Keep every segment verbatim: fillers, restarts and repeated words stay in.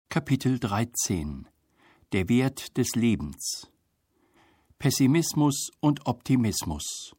Kapitel dreizehn Der Wert des Lebens. Pessimismus und Optimismus.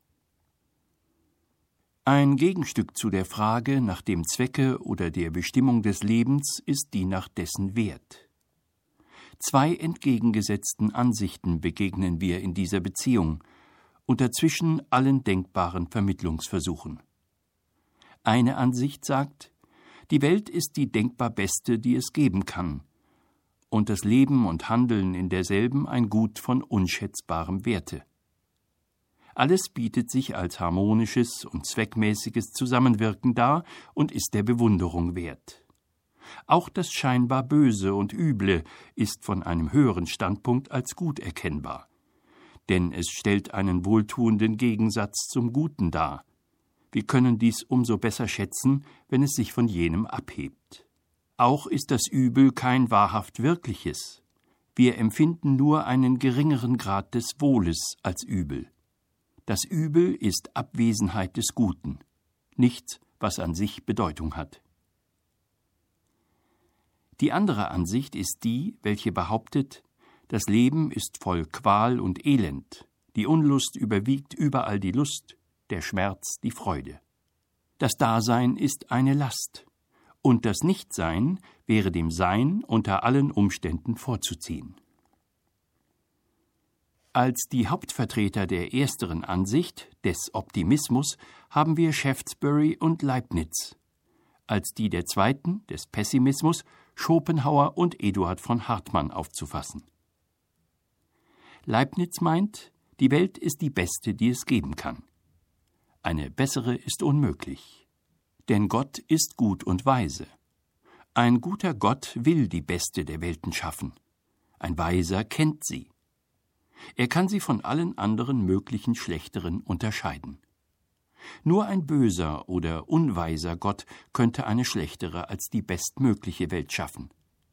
Ein Gegenstück zu der Frage nach dem Zwecke oder der Bestimmung des Lebens ist die nach dessen Wert. Zwei entgegengesetzten Ansichten begegnen wir in dieser Beziehung und dazwischen allen denkbaren Vermittlungsversuchen. Eine Ansicht sagt, die Welt ist die denkbar beste, die es geben kann, und das Leben und Handeln in derselben ein Gut von unschätzbarem Werte. Alles bietet sich als harmonisches und zweckmäßiges Zusammenwirken dar und ist der Bewunderung wert. Auch das scheinbar Böse und Üble ist von einem höheren Standpunkt als gut erkennbar, denn es stellt einen wohltuenden Gegensatz zum Guten dar. Wir können dies umso besser schätzen, wenn es sich von jenem abhebt. Auch ist das Übel kein wahrhaft Wirkliches. Wir empfinden nur einen geringeren Grad des Wohles als Übel. Das Übel ist Abwesenheit des Guten, nichts, was an sich Bedeutung hat. Die andere Ansicht ist die, welche behauptet, das Leben ist voll Qual und Elend, die Unlust überwiegt überall die Lust, der Schmerz die Freude. Das Dasein ist eine Last, und das Nichtsein wäre dem Sein unter allen Umständen vorzuziehen. Als die Hauptvertreter der ersteren Ansicht, des Optimismus, haben wir Shaftesbury und Leibniz, als die der zweiten, des Pessimismus, Schopenhauer und Eduard von Hartmann aufzufassen. Leibniz meint, die Welt ist die beste, die es geben kann. Eine bessere ist unmöglich. Denn Gott ist gut und weise. Ein guter Gott will die beste der Welten schaffen. Ein Weiser kennt sie. Er kann sie von allen anderen möglichen schlechteren unterscheiden. Nur ein böser oder unweiser Gott könnte eine schlechtere als die bestmögliche Welt schaffen.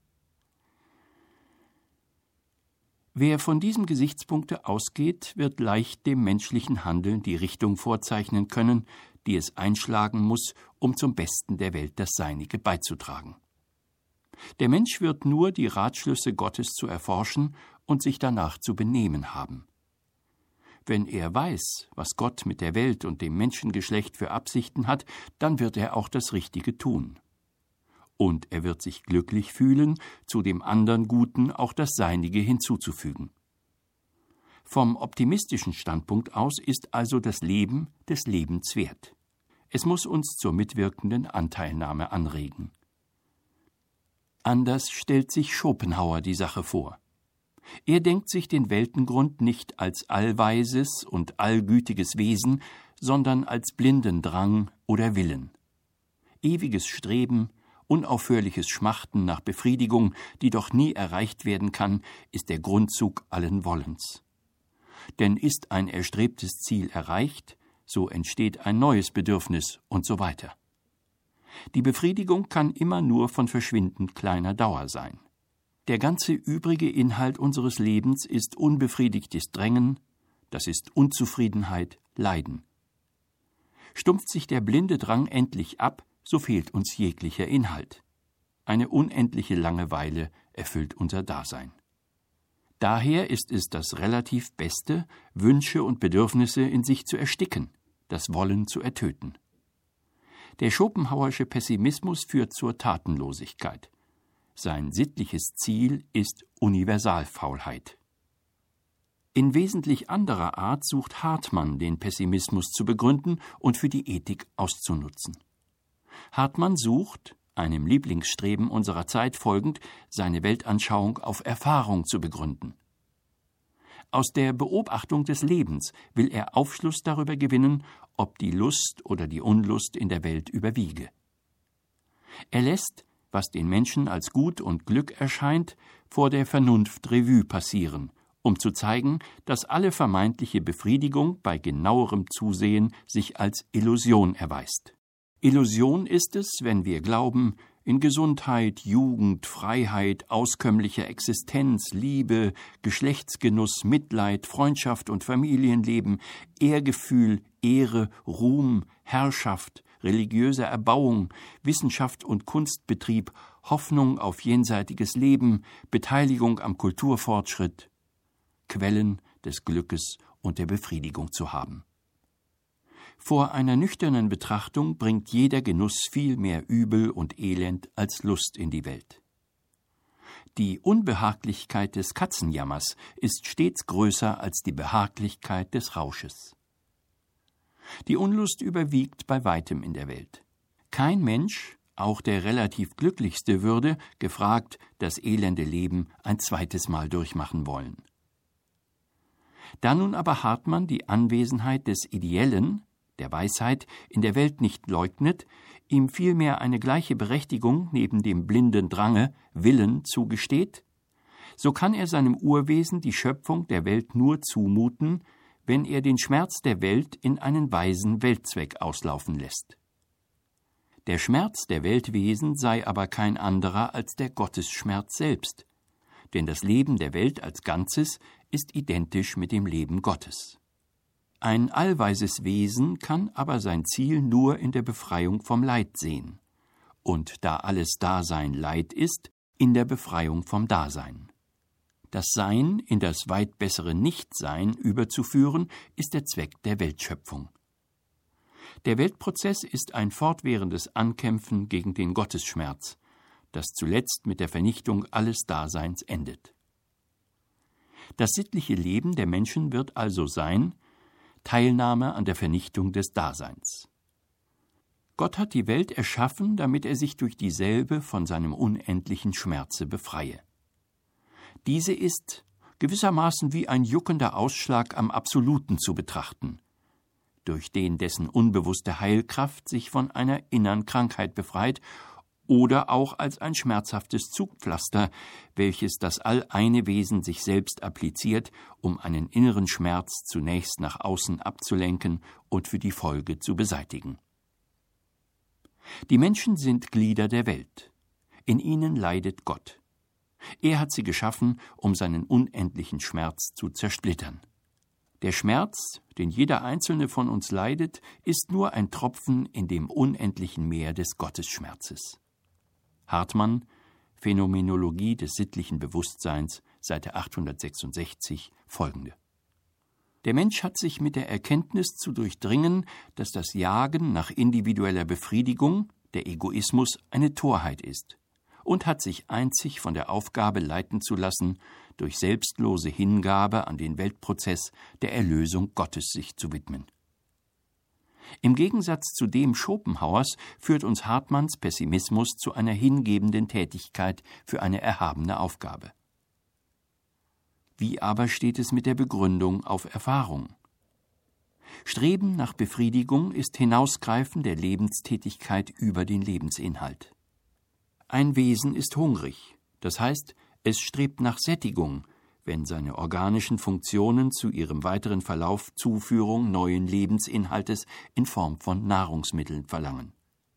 Wer von diesem Gesichtspunkte ausgeht, wird leicht dem menschlichen Handeln die Richtung vorzeichnen können, die es einschlagen muss, um zum Besten der Welt das Seinige beizutragen. Der Mensch wird nur die Ratschlüsse Gottes zu erforschen und sich danach zu benehmen haben. Wenn er weiß, was Gott mit der Welt und dem Menschengeschlecht für Absichten hat, dann wird er auch das Richtige tun. Und er wird sich glücklich fühlen, zu dem anderen Guten auch das Seinige hinzuzufügen. Vom optimistischen Standpunkt aus ist also das Leben des Lebens wert. Es muss uns zur mitwirkenden Anteilnahme anregen. Anders stellt sich Schopenhauer die Sache vor. Er denkt sich den Weltengrund nicht als allweises und allgütiges Wesen, sondern als blinden Drang oder Willen. Ewiges Streben, unaufhörliches Schmachten nach Befriedigung, die doch nie erreicht werden kann, ist der Grundzug allen Wollens. Denn ist ein erstrebtes Ziel erreicht, so entsteht ein neues Bedürfnis und so weiter. Die Befriedigung kann immer nur von verschwindend kleiner Dauer sein. Der ganze übrige Inhalt unseres Lebens ist unbefriedigtes Drängen, das ist Unzufriedenheit, Leiden. Stumpft sich der blinde Drang endlich ab, so fehlt uns jeglicher Inhalt. Eine unendliche Langeweile erfüllt unser Dasein. Daher ist es das relativ Beste, Wünsche und Bedürfnisse in sich zu ersticken, das Wollen zu ertöten. Der schopenhauerische Pessimismus führt zur Tatenlosigkeit. Sein sittliches Ziel ist Universalfaulheit. In wesentlich anderer Art sucht Hartmann, den Pessimismus zu begründen und für die Ethik auszunutzen. Hartmann sucht, einem Lieblingsstreben unserer Zeit folgend, seine Weltanschauung auf Erfahrung zu begründen. Aus der Beobachtung des Lebens will er Aufschluss darüber gewinnen, ob die Lust oder die Unlust in der Welt überwiege. Er lässt, was den Menschen als Gut und Glück erscheint, vor der Vernunft Revue passieren, um zu zeigen, dass alle vermeintliche Befriedigung bei genauerem Zusehen sich als Illusion erweist. Illusion ist es, wenn wir glauben, in Gesundheit, Jugend, Freiheit, auskömmlicher Existenz, Liebe, Geschlechtsgenuss, Mitleid, Freundschaft und Familienleben, Ehrgefühl, Ehre, Ruhm, Herrschaft, religiöser Erbauung, Wissenschaft und Kunstbetrieb, Hoffnung auf jenseitiges Leben, Beteiligung am Kulturfortschritt, Quellen des Glückes und der Befriedigung zu haben. Vor einer nüchternen Betrachtung bringt jeder Genuss viel mehr Übel und Elend als Lust in die Welt. Die Unbehaglichkeit des Katzenjammers ist stets größer als die Behaglichkeit des Rausches. Die Unlust überwiegt bei weitem in der Welt. Kein Mensch, auch der relativ Glücklichste, würde, gefragt, das elende Leben ein zweites Mal durchmachen wollen. Da nun aber Hartmann die Anwesenheit des Ideellen, der Weisheit, in der Welt nicht leugnet, ihm vielmehr eine gleiche Berechtigung neben dem blinden Drange, Willen, zugesteht, so kann er seinem Urwesen die Schöpfung der Welt nur zumuten, wenn er den Schmerz der Welt in einen weisen Weltzweck auslaufen lässt. Der Schmerz der Weltwesen sei aber kein anderer als der Gottesschmerz selbst, denn das Leben der Welt als Ganzes ist identisch mit dem Leben Gottes. Ein allweises Wesen kann aber sein Ziel nur in der Befreiung vom Leid sehen, und da alles Dasein Leid ist, in der Befreiung vom Dasein. Das Sein in das weit bessere Nichtsein überzuführen, ist der Zweck der Weltschöpfung. Der Weltprozess ist ein fortwährendes Ankämpfen gegen den Gottesschmerz, das zuletzt mit der Vernichtung alles Daseins endet. Das sittliche Leben der Menschen wird also sein, Teilnahme an der Vernichtung des Daseins. Gott hat die Welt erschaffen, damit er sich durch dieselbe von seinem unendlichen Schmerze befreie. Diese ist gewissermaßen wie ein juckender Ausschlag am Absoluten zu betrachten, durch den dessen unbewusste Heilkraft sich von einer inneren Krankheit befreit, oder auch als ein schmerzhaftes Zugpflaster, welches das alleine Wesen sich selbst appliziert, um einen inneren Schmerz zunächst nach außen abzulenken und für die Folge zu beseitigen. Die Menschen sind Glieder der Welt. In ihnen leidet Gott. Er hat sie geschaffen, um seinen unendlichen Schmerz zu zersplittern. Der Schmerz, den jeder einzelne von uns leidet, ist nur ein Tropfen in dem unendlichen Meer des Gottesschmerzes. Hartmann, Phänomenologie des sittlichen Bewusstseins, Seite achthundertsechsundsechzig, folgende. Der Mensch hat sich mit der Erkenntnis zu durchdringen, dass das Jagen nach individueller Befriedigung, der Egoismus, eine Torheit ist, und hat sich einzig von der Aufgabe leiten zu lassen, durch selbstlose Hingabe an den Weltprozess der Erlösung Gottes sich zu widmen. Im Gegensatz zu dem Schopenhauers führt uns Hartmanns Pessimismus zu einer hingebenden Tätigkeit für eine erhabene Aufgabe. Wie aber steht es mit der Begründung auf Erfahrung? Streben nach Befriedigung ist Hinausgreifen der Lebenstätigkeit über den Lebensinhalt. Ein Wesen ist hungrig, das heißt, es strebt nach Sättigung, wenn seine organischen Funktionen zu ihrem weiteren Verlauf Zuführung neuen Lebensinhaltes in Form von Nahrungsmitteln verlangen.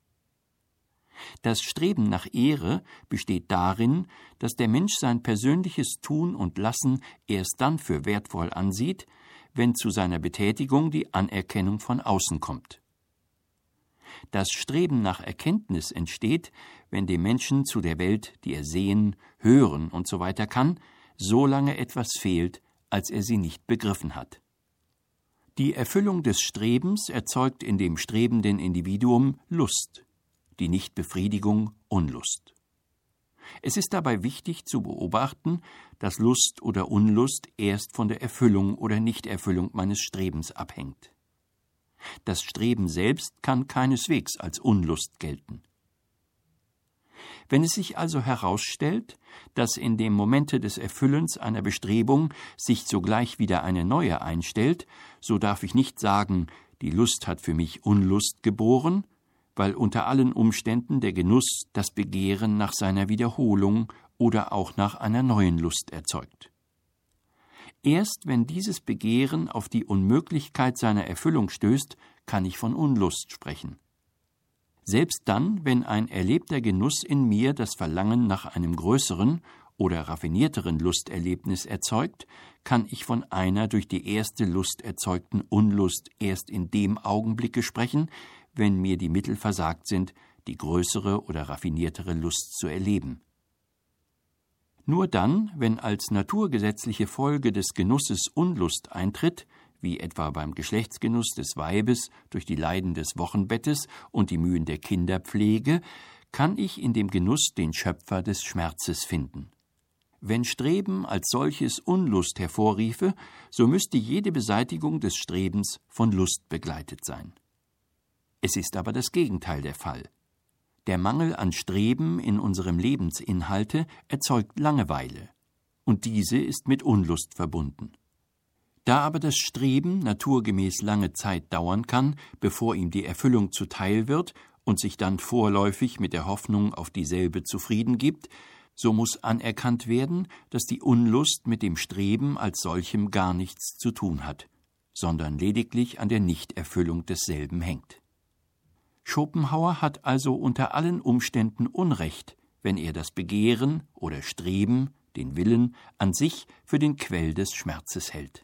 Das Streben nach Ehre besteht darin, dass der Mensch sein persönliches Tun und Lassen erst dann für wertvoll ansieht, wenn zu seiner Betätigung die Anerkennung von außen kommt. Das Streben nach Erkenntnis entsteht, wenn dem Menschen zu der Welt, die er sehen, hören usw. kann, so lange etwas fehlt, als er sie nicht begriffen hat. Die Erfüllung des Strebens erzeugt in dem strebenden Individuum Lust, die Nichtbefriedigung Unlust. Es ist dabei wichtig zu beobachten, dass Lust oder Unlust erst von der Erfüllung oder Nichterfüllung meines Strebens abhängt. Das Streben selbst kann keineswegs als Unlust gelten. Wenn es sich also herausstellt, dass in dem Momente des Erfüllens einer Bestrebung sich sogleich wieder eine neue einstellt, so darf ich nicht sagen, die Lust hat für mich Unlust geboren, weil unter allen Umständen der Genuss das Begehren nach seiner Wiederholung oder auch nach einer neuen Lust erzeugt. Erst wenn dieses Begehren auf die Unmöglichkeit seiner Erfüllung stößt, kann ich von Unlust sprechen. Selbst dann, wenn ein erlebter Genuss in mir das Verlangen nach einem größeren oder raffinierteren Lusterlebnis erzeugt, kann ich von einer durch die erste Lust erzeugten Unlust erst in dem Augenblicke sprechen, wenn mir die Mittel versagt sind, die größere oder raffiniertere Lust zu erleben. Nur dann, wenn als naturgesetzliche Folge des Genusses Unlust eintritt, wie etwa beim Geschlechtsgenuss des Weibes durch die Leiden des Wochenbettes und die Mühen der Kinderpflege, kann ich in dem Genuss den Schöpfer des Schmerzes finden. Wenn Streben als solches Unlust hervorriefe, so müsste jede Beseitigung des Strebens von Lust begleitet sein. Es ist aber das Gegenteil der Fall. Der Mangel an Streben in unserem Lebensinhalte erzeugt Langeweile, und diese ist mit Unlust verbunden. Da aber das Streben naturgemäß lange Zeit dauern kann, bevor ihm die Erfüllung zuteil wird und sich dann vorläufig mit der Hoffnung auf dieselbe zufrieden gibt, so muss anerkannt werden, dass die Unlust mit dem Streben als solchem gar nichts zu tun hat, sondern lediglich an der Nichterfüllung desselben hängt. Schopenhauer hat also unter allen Umständen Unrecht, wenn er das Begehren oder Streben, den Willen, an sich für den Quell des Schmerzes hält.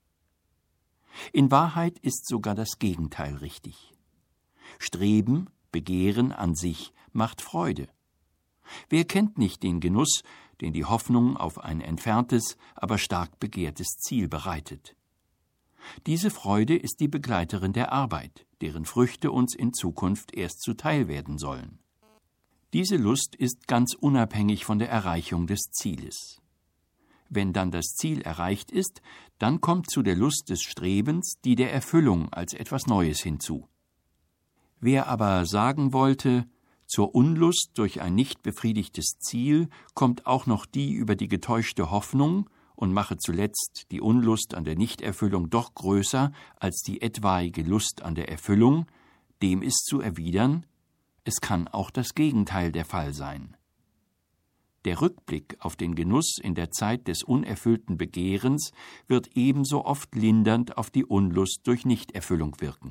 In Wahrheit ist sogar das Gegenteil richtig. Streben, Begehren an sich macht Freude. Wer kennt nicht den Genuss, den die Hoffnung auf ein entferntes, aber stark begehrtes Ziel bereitet? Diese Freude ist die Begleiterin der Arbeit, deren Früchte uns in Zukunft erst zuteil werden sollen. Diese Lust ist ganz unabhängig von der Erreichung des Zieles. Wenn dann das Ziel erreicht ist, dann kommt zu der Lust des Strebens die der Erfüllung als etwas Neues hinzu. Wer aber sagen wollte, zur Unlust durch ein nicht befriedigtes Ziel kommt auch noch die über die getäuschte Hoffnung und mache zuletzt die Unlust an der Nichterfüllung doch größer als die etwaige Lust an der Erfüllung, dem ist zu erwidern, es kann auch das Gegenteil der Fall sein. Der Rückblick auf den Genuss in der Zeit des unerfüllten Begehrens wird ebenso oft lindernd auf die Unlust durch Nichterfüllung wirken.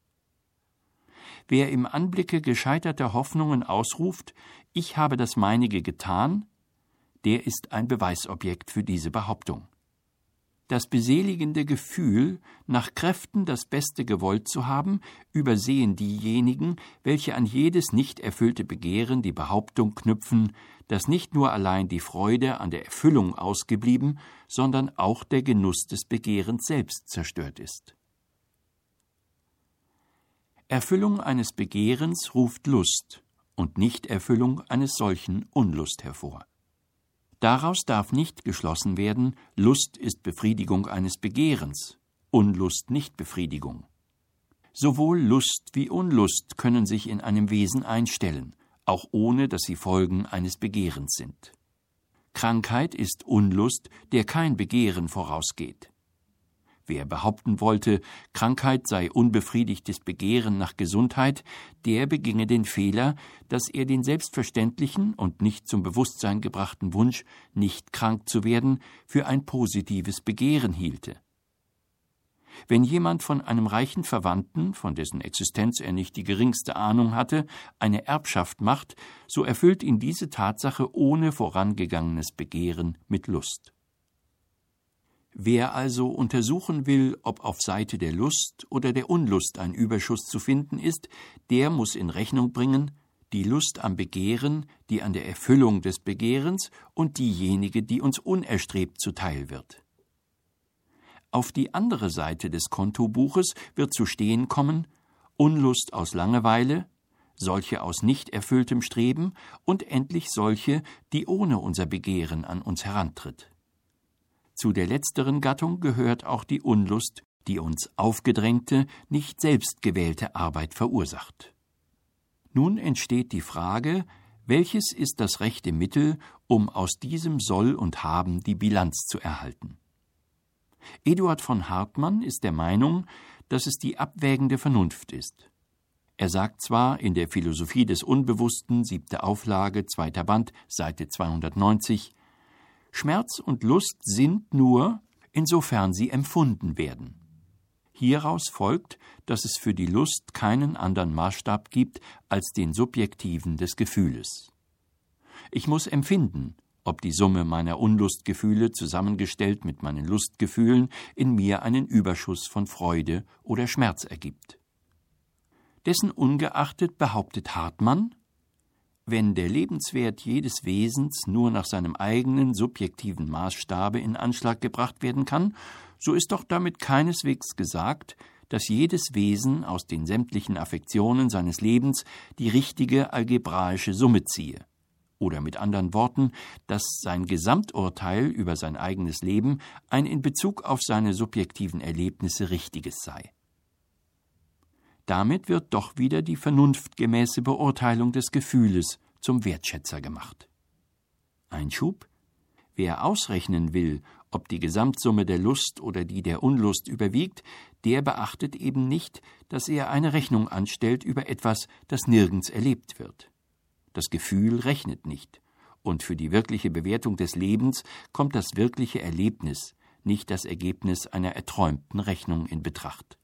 Wer im Anblicke gescheiterter Hoffnungen ausruft, ich habe das meinige getan, der ist ein Beweisobjekt für diese Behauptung. Das beseligende Gefühl, nach Kräften das Beste gewollt zu haben, übersehen diejenigen, welche an jedes nicht erfüllte Begehren die Behauptung knüpfen, dass nicht nur allein die Freude an der Erfüllung ausgeblieben, sondern auch der Genuss des Begehrens selbst zerstört ist. Erfüllung eines Begehrens ruft Lust und Nichterfüllung eines solchen Unlust hervor. Daraus darf nicht geschlossen werden, Lust ist Befriedigung eines Begehrens, Unlust nicht Befriedigung. Sowohl Lust wie Unlust können sich in einem Wesen einstellen, auch ohne dass sie Folgen eines Begehrens sind. Krankheit ist Unlust, der kein Begehren vorausgeht. Wer behaupten wollte, Krankheit sei unbefriedigtes Begehren nach Gesundheit, der beginge den Fehler, dass er den selbstverständlichen und nicht zum Bewusstsein gebrachten Wunsch, nicht krank zu werden, für ein positives Begehren hielte. Wenn jemand von einem reichen Verwandten, von dessen Existenz er nicht die geringste Ahnung hatte, eine Erbschaft macht, so erfüllt ihn diese Tatsache ohne vorangegangenes Begehren mit Lust. Wer also untersuchen will, ob auf Seite der Lust oder der Unlust ein Überschuss zu finden ist, der muss in Rechnung bringen, die Lust am Begehren, die an der Erfüllung des Begehrens und diejenige, die uns unerstrebt zuteil wird. Auf die andere Seite des Kontobuches wird zu stehen kommen Unlust aus Langeweile, solche aus nicht erfülltem Streben und endlich solche, die ohne unser Begehren an uns herantritt. Zu der letzteren Gattung gehört auch die Unlust, die uns aufgedrängte, nicht selbst gewählte Arbeit verursacht. Nun entsteht die Frage, welches ist das rechte Mittel, um aus diesem Soll und Haben die Bilanz zu erhalten? Eduard von Hartmann ist der Meinung, dass es die abwägende Vernunft ist. Er sagt zwar in der Philosophie des Unbewussten, siebte Auflage, zweiter Band, Seite zweihundertneunzig, Schmerz und Lust sind nur, insofern sie empfunden werden. Hieraus folgt, dass es für die Lust keinen anderen Maßstab gibt als den subjektiven des Gefühles. Ich muss empfinden, ob die Summe meiner Unlustgefühle zusammengestellt mit meinen Lustgefühlen in mir einen Überschuss von Freude oder Schmerz ergibt. Dessen ungeachtet behauptet Hartmann, wenn der Lebenswert jedes Wesens nur nach seinem eigenen subjektiven Maßstabe in Anschlag gebracht werden kann, so ist doch damit keineswegs gesagt, dass jedes Wesen aus den sämtlichen Affektionen seines Lebens die richtige algebraische Summe ziehe. Oder mit anderen Worten, dass sein Gesamturteil über sein eigenes Leben ein in Bezug auf seine subjektiven Erlebnisse richtiges sei. Damit wird doch wieder die vernunftgemäße Beurteilung des Gefühles zum Wertschätzer gemacht. Einschub: Wer ausrechnen will, ob die Gesamtsumme der Lust oder die der Unlust überwiegt, der beachtet eben nicht, dass er eine Rechnung anstellt über etwas, das nirgends erlebt wird. Das Gefühl rechnet nicht, und für die wirkliche Bewertung des Lebens kommt das wirkliche Erlebnis, nicht das Ergebnis einer erträumten Rechnung in Betracht.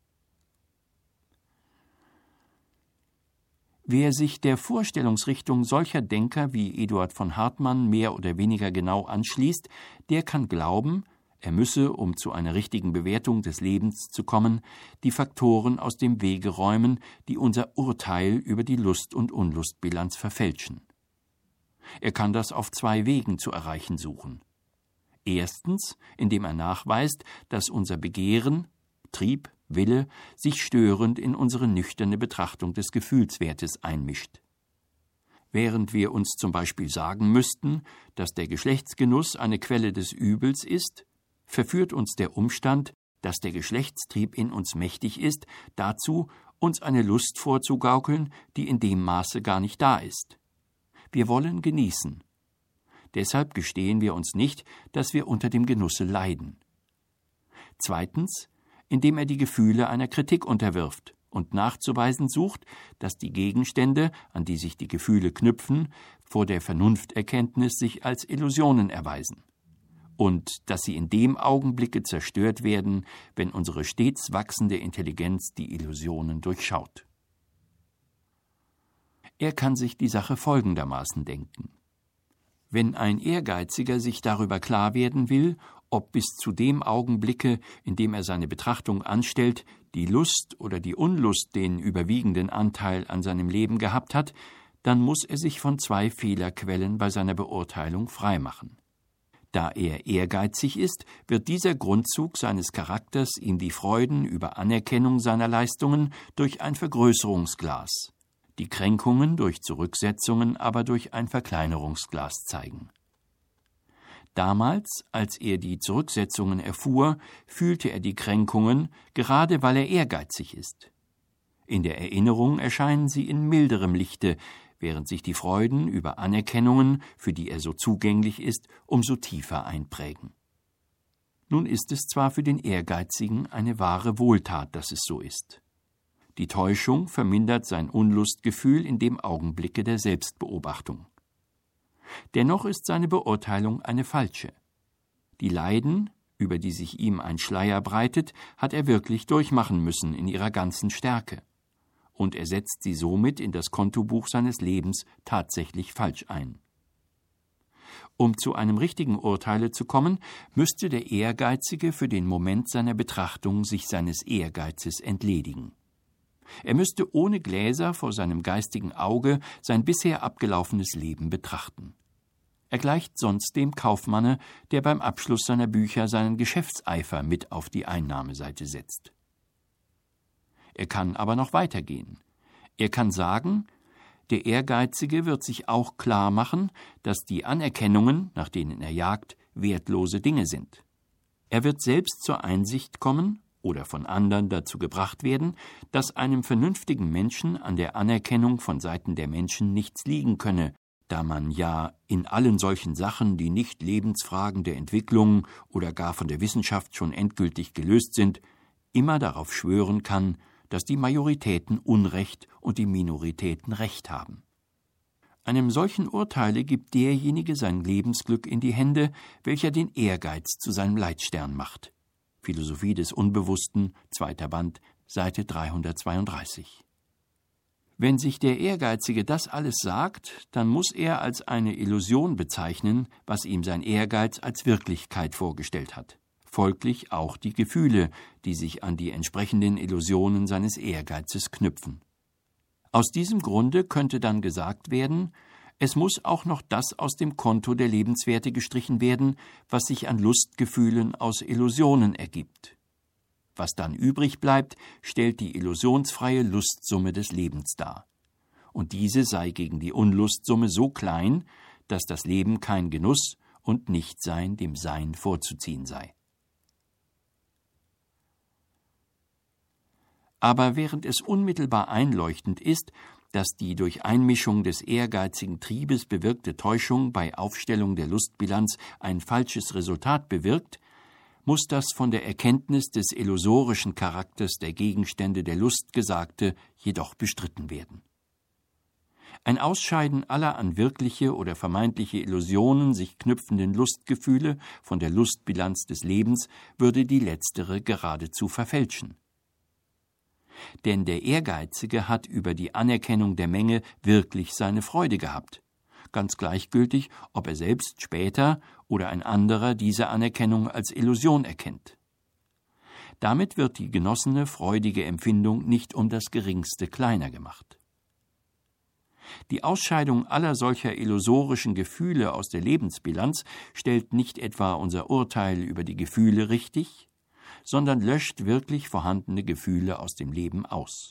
Wer sich der Vorstellungsrichtung solcher Denker wie Eduard von Hartmann mehr oder weniger genau anschließt, der kann glauben, er müsse, um zu einer richtigen Bewertung des Lebens zu kommen, die Faktoren aus dem Wege räumen, die unser Urteil über die Lust- und Unlustbilanz verfälschen. Er kann das auf zwei Wegen zu erreichen suchen. Erstens, indem er nachweist, dass unser Begehren, Trieb, Wille sich störend in unsere nüchterne Betrachtung des Gefühlswertes einmischt. Während wir uns zum Beispiel sagen müssten, dass der Geschlechtsgenuss eine Quelle des Übels ist, verführt uns der Umstand, dass der Geschlechtstrieb in uns mächtig ist, dazu, uns eine Lust vorzugaukeln, die in dem Maße gar nicht da ist. Wir wollen genießen. Deshalb gestehen wir uns nicht, dass wir unter dem Genusse leiden. Zweitens, indem er die Gefühle einer Kritik unterwirft und nachzuweisen sucht, dass die Gegenstände, an die sich die Gefühle knüpfen, vor der Vernunfterkenntnis sich als Illusionen erweisen und dass sie in dem Augenblicke zerstört werden, wenn unsere stets wachsende Intelligenz die Illusionen durchschaut. Er kann sich die Sache folgendermaßen denken: Wenn ein Ehrgeiziger sich darüber klar werden will, ob bis zu dem Augenblicke, in dem er seine Betrachtung anstellt, die Lust oder die Unlust den überwiegenden Anteil an seinem Leben gehabt hat, dann muss er sich von zwei Fehlerquellen bei seiner Beurteilung freimachen. Da er ehrgeizig ist, wird dieser Grundzug seines Charakters ihm die Freuden über Anerkennung seiner Leistungen durch ein Vergrößerungsglas, die Kränkungen durch Zurücksetzungen aber durch ein Verkleinerungsglas zeigen. Damals, als er die Zurücksetzungen erfuhr, fühlte er die Kränkungen, gerade weil er ehrgeizig ist. In der Erinnerung erscheinen sie in milderem Lichte, während sich die Freuden über Anerkennungen, für die er so zugänglich ist, umso tiefer einprägen. Nun ist es zwar für den Ehrgeizigen eine wahre Wohltat, dass es so ist. Die Täuschung vermindert sein Unlustgefühl in dem Augenblicke der Selbstbeobachtung. Dennoch ist seine Beurteilung eine falsche. Die Leiden, über die sich ihm ein Schleier breitet, hat er wirklich durchmachen müssen in ihrer ganzen Stärke. Und er setzt sie somit in das Kontobuch seines Lebens tatsächlich falsch ein. Um zu einem richtigen Urteile zu kommen, müsste der Ehrgeizige für den Moment seiner Betrachtung sich seines Ehrgeizes entledigen. Er müsste ohne Gläser vor seinem geistigen Auge sein bisher abgelaufenes Leben betrachten. Er gleicht sonst dem Kaufmanne, der beim Abschluss seiner Bücher seinen Geschäftseifer mit auf die Einnahmeseite setzt. Er kann aber noch weitergehen. Er kann sagen, der Ehrgeizige wird sich auch klar machen, dass die Anerkennungen, nach denen er jagt, wertlose Dinge sind. Er wird selbst zur Einsicht kommen oder von anderen dazu gebracht werden, dass einem vernünftigen Menschen an der Anerkennung von Seiten der Menschen nichts liegen könne, da man ja in allen solchen Sachen, die nicht Lebensfragen der Entwicklung oder gar von der Wissenschaft schon endgültig gelöst sind, immer darauf schwören kann, dass die Majoritäten Unrecht und die Minoritäten Recht haben. Einem solchen Urteile gibt derjenige sein Lebensglück in die Hände, welcher den Ehrgeiz zu seinem Leitstern macht. Philosophie des Unbewussten, zweiter Band, Seite dreihundertzweiunddreißig. Wenn sich der Ehrgeizige das alles sagt, dann muss er als eine Illusion bezeichnen, was ihm sein Ehrgeiz als Wirklichkeit vorgestellt hat. Folglich auch die Gefühle, die sich an die entsprechenden Illusionen seines Ehrgeizes knüpfen. Aus diesem Grunde könnte dann gesagt werden, es muss auch noch das aus dem Konto der Lebenswerte gestrichen werden, was sich an Lustgefühlen aus Illusionen ergibt. Was dann übrig bleibt, stellt die illusionsfreie Lustsumme des Lebens dar. Und diese sei gegen die Unlustsumme so klein, dass das Leben kein Genuss und Nichtsein dem Sein vorzuziehen sei. Aber während es unmittelbar einleuchtend ist, dass die durch Einmischung des ehrgeizigen Triebes bewirkte Täuschung bei Aufstellung der Lustbilanz ein falsches Resultat bewirkt, muss das von der Erkenntnis des illusorischen Charakters der Gegenstände der Lust Gesagte jedoch bestritten werden. Ein Ausscheiden aller an wirkliche oder vermeintliche Illusionen sich knüpfenden Lustgefühle von der Lustbilanz des Lebens würde die letztere geradezu verfälschen. Denn der Ehrgeizige hat über die Anerkennung der Menge wirklich seine Freude gehabt, ganz gleichgültig, ob er selbst später oder ein anderer diese Anerkennung als Illusion erkennt. Damit wird die genossene freudige Empfindung nicht um das Geringste kleiner gemacht. Die Ausscheidung aller solcher illusorischen Gefühle aus der Lebensbilanz stellt nicht etwa unser Urteil über die Gefühle richtig, sondern löscht wirklich vorhandene Gefühle aus dem Leben aus.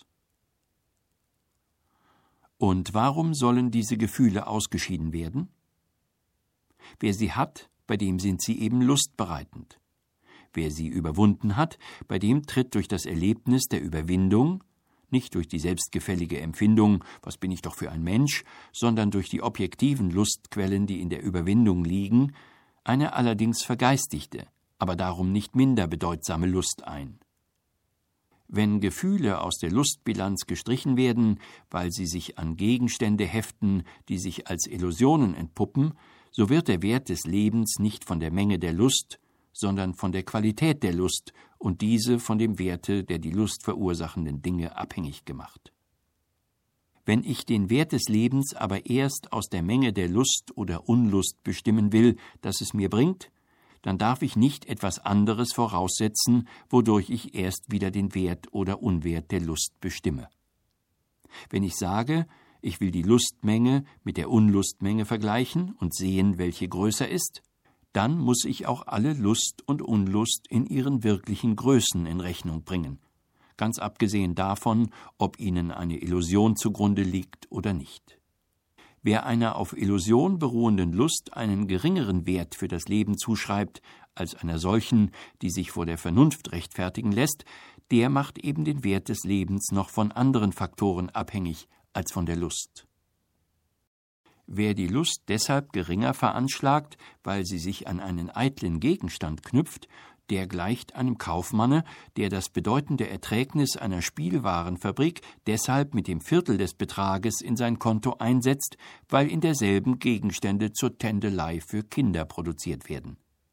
Und warum sollen diese Gefühle ausgeschieden werden? Wer sie hat, bei dem sind sie eben lustbereitend. Wer sie überwunden hat, bei dem tritt durch das Erlebnis der Überwindung, nicht durch die selbstgefällige Empfindung, was bin ich doch für ein Mensch, sondern durch die objektiven Lustquellen, die in der Überwindung liegen, eine allerdings vergeistigte, aber darum nicht minder bedeutsame Lust ein. Wenn Gefühle aus der Lustbilanz gestrichen werden, weil sie sich an Gegenstände heften, die sich als Illusionen entpuppen, so wird der Wert des Lebens nicht von der Menge der Lust, sondern von der Qualität der Lust und diese von dem Werte der die Lust verursachenden Dinge abhängig gemacht. Wenn ich den Wert des Lebens aber erst aus der Menge der Lust oder Unlust bestimmen will, das es mir bringt, dann darf ich nicht etwas anderes voraussetzen, wodurch ich erst wieder den Wert oder Unwert der Lust bestimme. Wenn ich sage, ich will die Lustmenge mit der Unlustmenge vergleichen und sehen, welche größer ist, dann muss ich auch alle Lust und Unlust in ihren wirklichen Größen in Rechnung bringen, ganz abgesehen davon, ob ihnen eine Illusion zugrunde liegt oder nicht. Wer einer auf Illusion beruhenden Lust einen geringeren Wert für das Leben zuschreibt als einer solchen, die sich vor der Vernunft rechtfertigen lässt, der macht eben den Wert des Lebens noch von anderen Faktoren abhängig als von der Lust. Wer die Lust deshalb geringer veranschlagt, weil sie sich an einen eitlen Gegenstand knüpft, der gleicht einem Kaufmanne, der das bedeutende Erträgnis einer Spielwarenfabrik deshalb mit dem Viertel des Betrages in sein Konto einsetzt, weil in derselben Gegenstände zur Tändelei für Kinder produziert werden.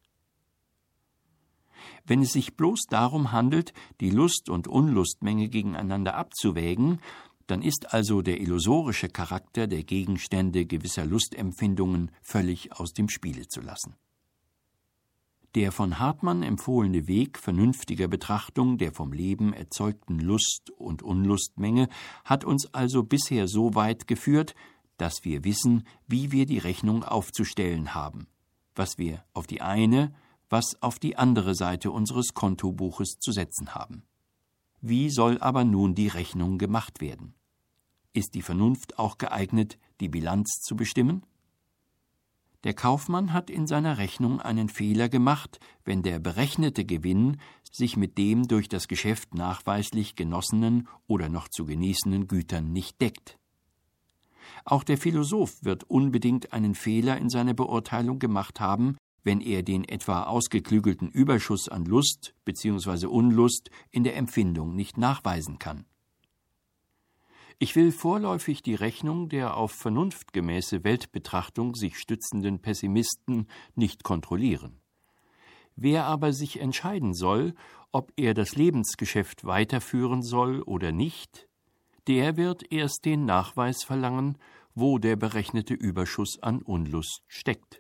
Wenn es sich bloß darum handelt, die Lust- und Unlustmenge gegeneinander abzuwägen, dann ist also der illusorische Charakter der Gegenstände gewisser Lustempfindungen völlig aus dem Spiele zu lassen. Der von Hartmann empfohlene Weg vernünftiger Betrachtung der vom Leben erzeugten Lust- und Unlustmenge hat uns also bisher so weit geführt, dass wir wissen, wie wir die Rechnung aufzustellen haben, was wir auf die eine, was auf die andere Seite unseres Kontobuches zu setzen haben. Wie soll aber nun die Rechnung gemacht werden? Ist die Vernunft auch geeignet, die Bilanz zu bestimmen? Der Kaufmann hat in seiner Rechnung einen Fehler gemacht, wenn der berechnete Gewinn sich mit dem durch das Geschäft nachweislich genossenen oder noch zu genießenden Gütern nicht deckt. Auch der Philosoph wird unbedingt einen Fehler in seiner Beurteilung gemacht haben, wenn er den etwa ausgeklügelten Überschuss an Lust bzw. Unlust in der Empfindung nicht nachweisen kann. Ich will vorläufig die Rechnung der auf vernunftgemäße Weltbetrachtung sich stützenden Pessimisten nicht kontrollieren. Wer aber sich entscheiden soll, ob er das Lebensgeschäft weiterführen soll oder nicht, der wird erst den Nachweis verlangen, wo der berechnete Überschuss an Unlust steckt.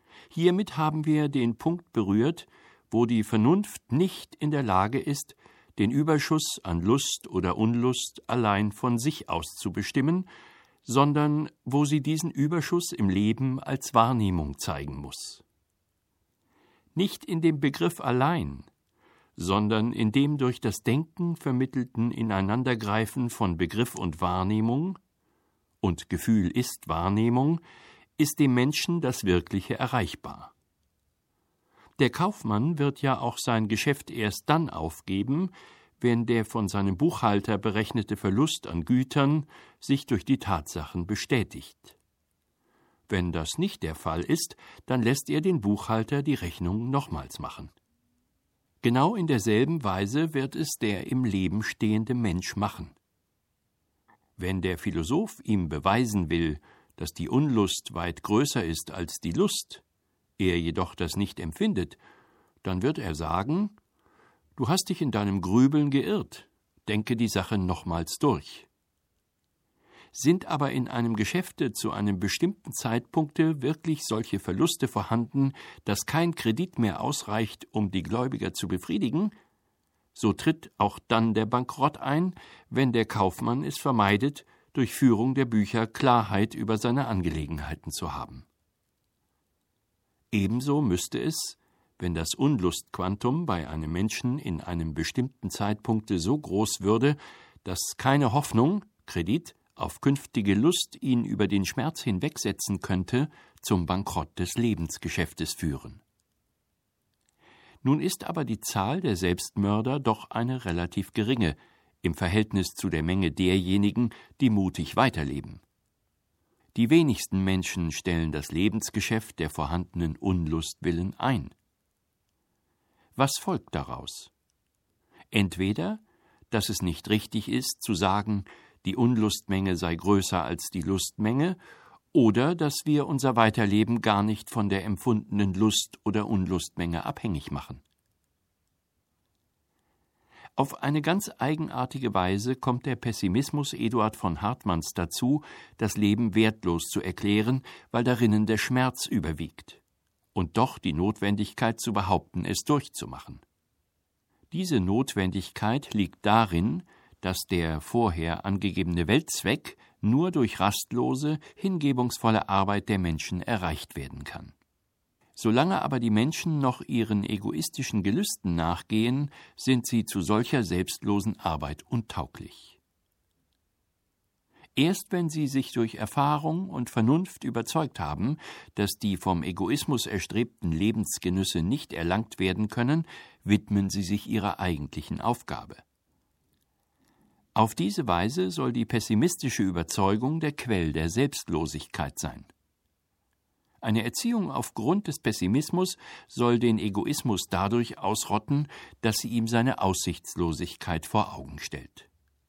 Hiermit haben wir den Punkt berührt, wo die Vernunft nicht in der Lage ist, den Überschuss an Lust oder Unlust allein von sich aus zu bestimmen, sondern wo sie diesen Überschuss im Leben als Wahrnehmung zeigen muss. Nicht in dem Begriff allein, sondern in dem durch das Denken vermittelten Ineinandergreifen von Begriff und Wahrnehmung, und Gefühl ist Wahrnehmung, ist dem Menschen das Wirkliche erreichbar. Der Kaufmann wird ja auch sein Geschäft erst dann aufgeben, wenn der von seinem Buchhalter berechnete Verlust an Gütern sich durch die Tatsachen bestätigt. Wenn das nicht der Fall ist, dann lässt er den Buchhalter die Rechnung nochmals machen. Genau in derselben Weise wird es der im Leben stehende Mensch machen. Wenn der Philosoph ihm beweisen will, dass die Unlust weit größer ist als die Lust, er jedoch das nicht empfindet, dann wird er sagen: Du hast dich in deinem Grübeln geirrt, denke die Sache nochmals durch. Sind aber in einem Geschäfte zu einem bestimmten Zeitpunkte wirklich solche Verluste vorhanden, dass kein Kredit mehr ausreicht, um die Gläubiger zu befriedigen, so tritt auch dann der Bankrott ein, wenn der Kaufmann es vermeidet, durch Führung der Bücher Klarheit über seine Angelegenheiten zu haben. Ebenso müsste es, wenn das Unlustquantum bei einem Menschen in einem bestimmten Zeitpunkte so groß würde, dass keine Hoffnung, Kredit, auf künftige Lust ihn über den Schmerz hinwegsetzen könnte, zum Bankrott des Lebensgeschäftes führen. Nun ist aber die Zahl der Selbstmörder doch eine relativ geringe im Verhältnis zu der Menge derjenigen, die mutig weiterleben. Die wenigsten Menschen stellen das Lebensgeschäft der vorhandenen Unlust willen ein. Was folgt daraus? Entweder, dass es nicht richtig ist, zu sagen, die Unlustmenge sei größer als die Lustmenge, oder dass wir unser Weiterleben gar nicht von der empfundenen Lust- oder Unlustmenge abhängig machen. Auf eine ganz eigenartige Weise kommt der Pessimismus Eduard von Hartmanns dazu, das Leben wertlos zu erklären, weil darinnen der Schmerz überwiegt und doch die Notwendigkeit zu behaupten, es durchzumachen. Diese Notwendigkeit liegt darin, dass der vorher angegebene Weltzweck nur durch rastlose, hingebungsvolle Arbeit der Menschen erreicht werden kann. Solange aber die Menschen noch ihren egoistischen Gelüsten nachgehen, sind sie zu solcher selbstlosen Arbeit untauglich. Erst wenn sie sich durch Erfahrung und Vernunft überzeugt haben, dass die vom Egoismus erstrebten Lebensgenüsse nicht erlangt werden können, widmen sie sich ihrer eigentlichen Aufgabe. Auf diese Weise soll die pessimistische Überzeugung der Quell der Selbstlosigkeit sein. Eine Erziehung aufgrund des Pessimismus soll den Egoismus dadurch ausrotten, dass sie ihm seine Aussichtslosigkeit vor Augen stellt.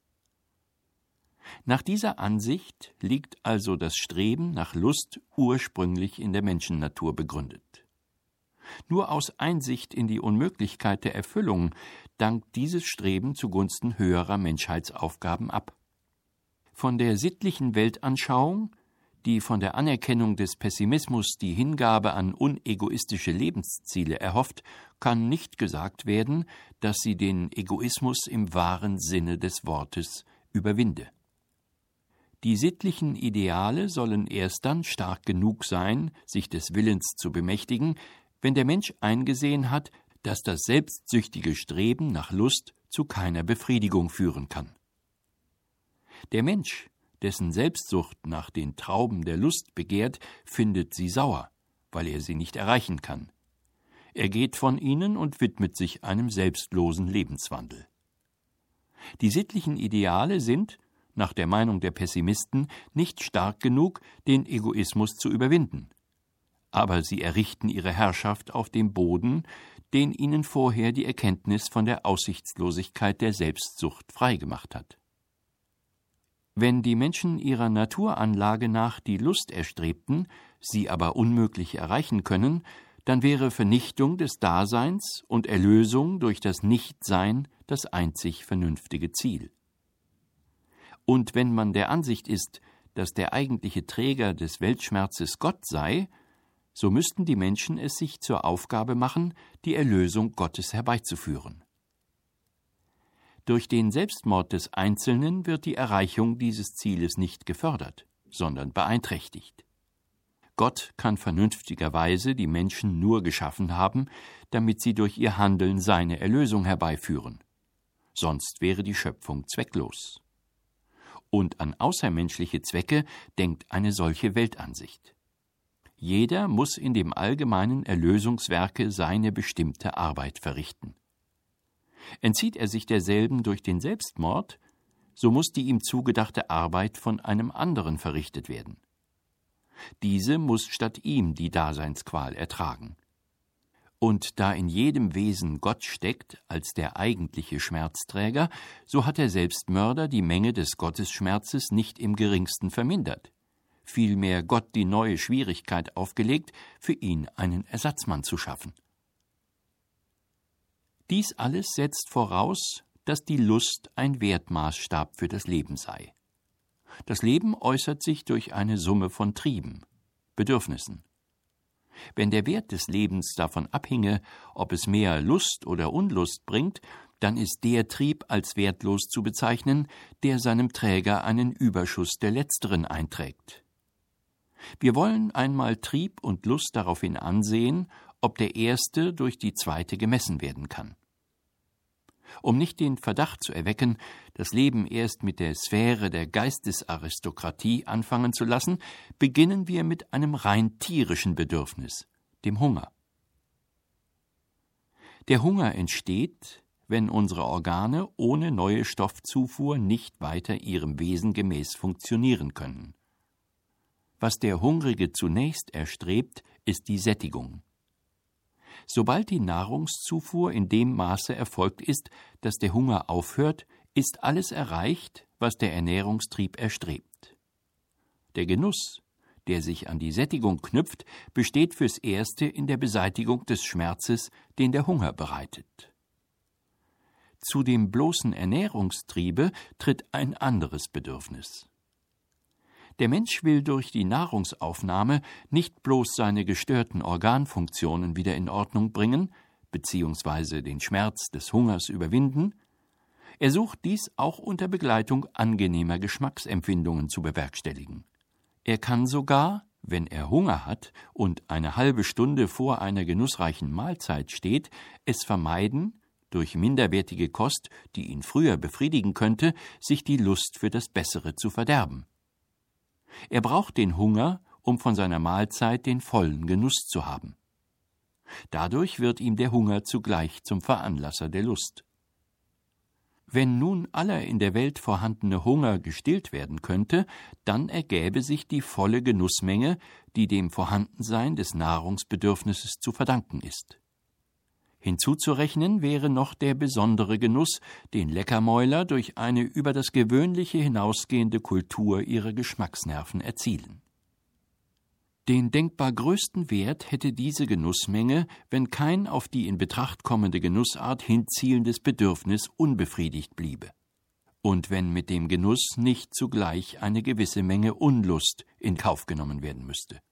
Nach dieser Ansicht liegt also das Streben nach Lust ursprünglich in der Menschennatur begründet. Nur aus Einsicht in die Unmöglichkeit der Erfüllung dankt dieses Streben zugunsten höherer Menschheitsaufgaben ab. Von der sittlichen Weltanschauung, die von der Anerkennung des Pessimismus die Hingabe an unegoistische Lebensziele erhofft, kann nicht gesagt werden, dass sie den Egoismus im wahren Sinne des Wortes überwinde. Die sittlichen Ideale sollen erst dann stark genug sein, sich des Willens zu bemächtigen, wenn der Mensch eingesehen hat, dass das selbstsüchtige Streben nach Lust zu keiner Befriedigung führen kann. Der Mensch, dessen Selbstsucht nach den Trauben der Lust begehrt, findet sie sauer, weil er sie nicht erreichen kann. Er geht von ihnen und widmet sich einem selbstlosen Lebenswandel. Die sittlichen Ideale sind, nach der Meinung der Pessimisten, nicht stark genug, den Egoismus zu überwinden. Aber sie errichten ihre Herrschaft auf dem Boden, den ihnen vorher die Erkenntnis von der Aussichtslosigkeit der Selbstsucht freigemacht hat. Wenn die Menschen ihrer Naturanlage nach die Lust erstrebten, sie aber unmöglich erreichen können, dann wäre Vernichtung des Daseins und Erlösung durch das Nichtsein das einzig vernünftige Ziel. Und wenn man der Ansicht ist, dass der eigentliche Träger des Weltschmerzes Gott sei, so müssten die Menschen es sich zur Aufgabe machen, die Erlösung Gottes herbeizuführen. Durch den Selbstmord des Einzelnen wird die Erreichung dieses Zieles nicht gefördert, sondern beeinträchtigt. Gott kann vernünftigerweise die Menschen nur geschaffen haben, damit sie durch ihr Handeln seine Erlösung herbeiführen. Sonst wäre die Schöpfung zwecklos. Und an außermenschliche Zwecke denkt eine solche Weltansicht. Jeder muss in dem allgemeinen Erlösungswerke seine bestimmte Arbeit verrichten. Entzieht er sich derselben durch den Selbstmord, so muss die ihm zugedachte Arbeit von einem anderen verrichtet werden. Diese muss statt ihm die Daseinsqual ertragen. Und da in jedem Wesen Gott steckt als der eigentliche Schmerzträger, so hat der Selbstmörder die Menge des Gottesschmerzes nicht im geringsten vermindert, vielmehr Gott die neue Schwierigkeit aufgelegt, für ihn einen Ersatzmann zu schaffen. Dies alles setzt voraus, dass die Lust ein Wertmaßstab für das Leben sei. Das Leben äußert sich durch eine Summe von Trieben, Bedürfnissen. Wenn der Wert des Lebens davon abhinge, ob es mehr Lust oder Unlust bringt, dann ist der Trieb als wertlos zu bezeichnen, der seinem Träger einen Überschuss der letzteren einträgt. Wir wollen einmal Trieb und Lust daraufhin ansehen, ob der erste durch die zweite gemessen werden kann. Um nicht den Verdacht zu erwecken, das Leben erst mit der Sphäre der Geistesaristokratie anfangen zu lassen, beginnen wir mit einem rein tierischen Bedürfnis, dem Hunger. Der Hunger entsteht, wenn unsere Organe ohne neue Stoffzufuhr nicht weiter ihrem Wesen gemäß funktionieren können. Was der Hungrige zunächst erstrebt, ist die Sättigung. Sobald die Nahrungszufuhr in dem Maße erfolgt ist, dass der Hunger aufhört, ist alles erreicht, was der Ernährungstrieb erstrebt. Der Genuss, der sich an die Sättigung knüpft, besteht fürs Erste in der Beseitigung des Schmerzes, den der Hunger bereitet. Zu dem bloßen Ernährungstriebe tritt ein anderes Bedürfnis. Der Mensch will durch die Nahrungsaufnahme nicht bloß seine gestörten Organfunktionen wieder in Ordnung bringen, beziehungsweise den Schmerz des Hungers überwinden, er sucht dies auch unter Begleitung angenehmer Geschmacksempfindungen zu bewerkstelligen. Er kann sogar, wenn er Hunger hat und eine halbe Stunde vor einer genussreichen Mahlzeit steht, es vermeiden, durch minderwertige Kost, die ihn früher befriedigen könnte, sich die Lust für das Bessere zu verderben. Er braucht den Hunger, um von seiner Mahlzeit den vollen Genuss zu haben. Dadurch wird ihm der Hunger zugleich zum Veranlasser der Lust. Wenn nun aller in der Welt vorhandene Hunger gestillt werden könnte, dann ergäbe sich die volle Genussmenge, die dem Vorhandensein des Nahrungsbedürfnisses zu verdanken ist. Hinzuzurechnen wäre noch der besondere Genuss, den Leckermäuler durch eine über das Gewöhnliche hinausgehende Kultur ihrer Geschmacksnerven erzielen. Den denkbar größten Wert hätte diese Genussmenge, wenn kein auf die in Betracht kommende Genussart hinzielendes Bedürfnis unbefriedigt bliebe, und wenn mit dem Genuss nicht zugleich eine gewisse Menge Unlust in Kauf genommen werden müsste.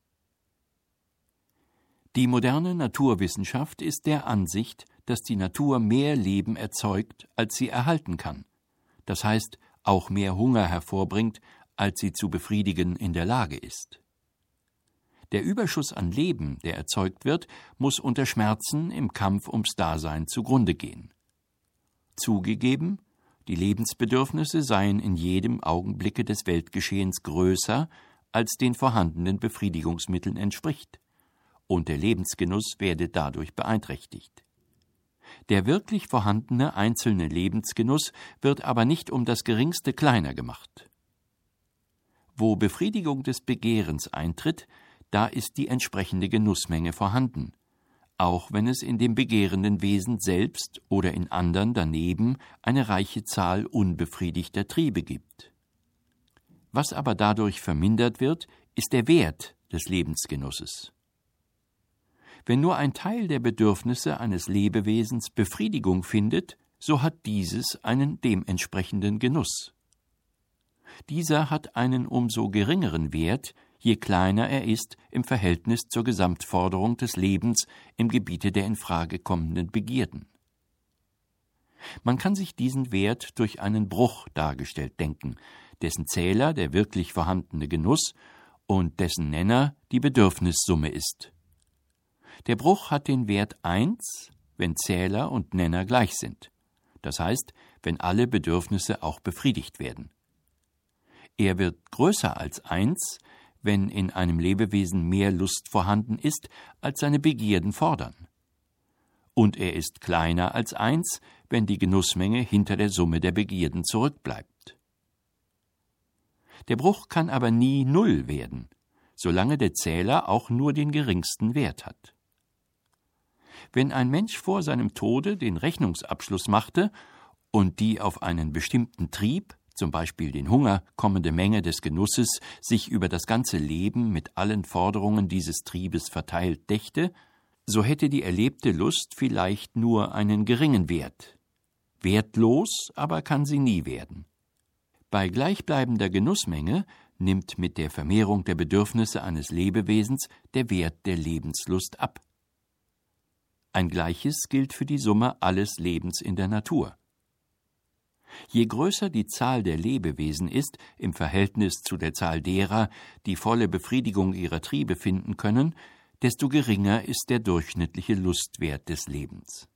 Die moderne Naturwissenschaft ist der Ansicht, dass die Natur mehr Leben erzeugt, als sie erhalten kann, das heißt auch mehr Hunger hervorbringt, als sie zu befriedigen in der Lage ist. Der Überschuss an Leben, der erzeugt wird, muss unter Schmerzen im Kampf ums Dasein zugrunde gehen. Zugegeben, die Lebensbedürfnisse seien in jedem Augenblicke des Weltgeschehens größer, als den vorhandenen Befriedigungsmitteln entspricht, und der Lebensgenuss werde dadurch beeinträchtigt. Der wirklich vorhandene einzelne Lebensgenuss wird aber nicht um das Geringste kleiner gemacht. Wo Befriedigung des Begehrens eintritt, da ist die entsprechende Genussmenge vorhanden, auch wenn es in dem begehrenden Wesen selbst oder in anderen daneben eine reiche Zahl unbefriedigter Triebe gibt. Was aber dadurch vermindert wird, ist der Wert des Lebensgenusses. Wenn nur ein Teil der Bedürfnisse eines Lebewesens Befriedigung findet, so hat dieses einen dementsprechenden Genuss. Dieser hat einen umso geringeren Wert, je kleiner er ist im Verhältnis zur Gesamtforderung des Lebens im Gebiete der in Frage kommenden Begierden. Man kann sich diesen Wert durch einen Bruch dargestellt denken, dessen Zähler der wirklich vorhandene Genuss und dessen Nenner die Bedürfnissumme ist. Der Bruch hat den Wert eins, wenn Zähler und Nenner gleich sind, das heißt, wenn alle Bedürfnisse auch befriedigt werden. Er wird größer als eins, wenn in einem Lebewesen mehr Lust vorhanden ist, als seine Begierden fordern. Und er ist kleiner als eins, wenn die Genussmenge hinter der Summe der Begierden zurückbleibt. Der Bruch kann aber nie Null werden, solange der Zähler auch nur den geringsten Wert hat. Wenn ein Mensch vor seinem Tode den Rechnungsabschluss machte und die auf einen bestimmten Trieb, zum Beispiel den Hunger, kommende Menge des Genusses sich über das ganze Leben mit allen Forderungen dieses Triebes verteilt dächte, so hätte die erlebte Lust vielleicht nur einen geringen Wert. Wertlos aber kann sie nie werden. Bei gleichbleibender Genussmenge nimmt mit der Vermehrung der Bedürfnisse eines Lebewesens der Wert der Lebenslust ab. Ein Gleiches gilt für die Summe alles Lebens in der Natur. Je größer die Zahl der Lebewesen ist im Verhältnis zu der Zahl derer, die volle Befriedigung ihrer Triebe finden können, desto geringer ist der durchschnittliche Lustwert des Lebens.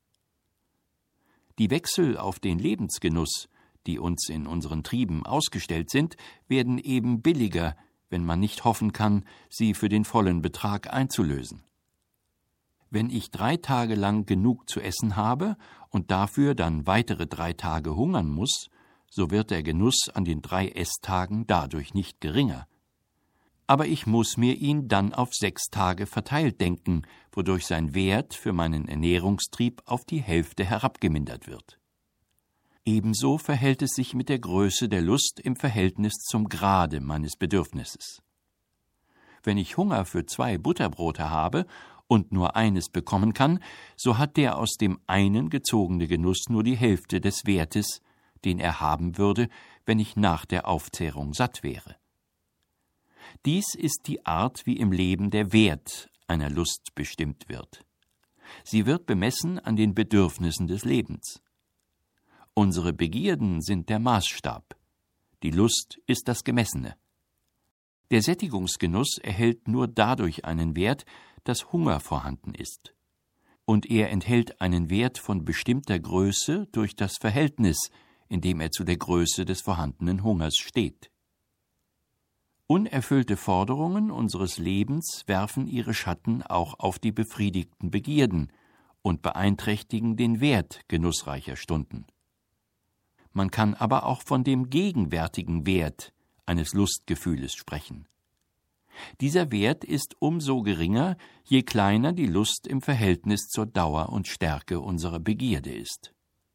Die Wechsel auf den Lebensgenuss, die uns in unseren Trieben ausgestellt sind, werden eben billiger, wenn man nicht hoffen kann, sie für den vollen Betrag einzulösen. Wenn ich drei Tage lang genug zu essen habe und dafür dann weitere drei Tage hungern muss, so wird der Genuss an den drei Esstagen dadurch nicht geringer. Aber ich muss mir ihn dann auf sechs Tage verteilt denken, wodurch sein Wert für meinen Ernährungstrieb auf die Hälfte herabgemindert wird. Ebenso verhält es sich mit der Größe der Lust im Verhältnis zum Grade meines Bedürfnisses. Wenn ich Hunger für zwei Butterbrote habe und nur eines bekommen kann, so hat der aus dem einen gezogene Genuss nur die Hälfte des Wertes, den er haben würde, wenn ich nach der Aufzehrung satt wäre. Dies ist die Art, wie im Leben der Wert einer Lust bestimmt wird. Sie wird bemessen an den Bedürfnissen des Lebens. Unsere Begierden sind der Maßstab, die Lust ist das Gemessene. Der Sättigungsgenuss erhält nur dadurch einen Wert, dass Hunger vorhanden ist. Und er enthält einen Wert von bestimmter Größe durch das Verhältnis, in dem er zu der Größe des vorhandenen Hungers steht. Unerfüllte Forderungen unseres Lebens werfen ihre Schatten auch auf die befriedigten Begierden und beeinträchtigen den Wert genussreicher Stunden. Man kann aber auch von dem gegenwärtigen Wert eines Lustgefühles sprechen. Dieser Wert ist umso geringer, je kleiner die Lust im Verhältnis zur Dauer und Stärke unserer Begierde ist.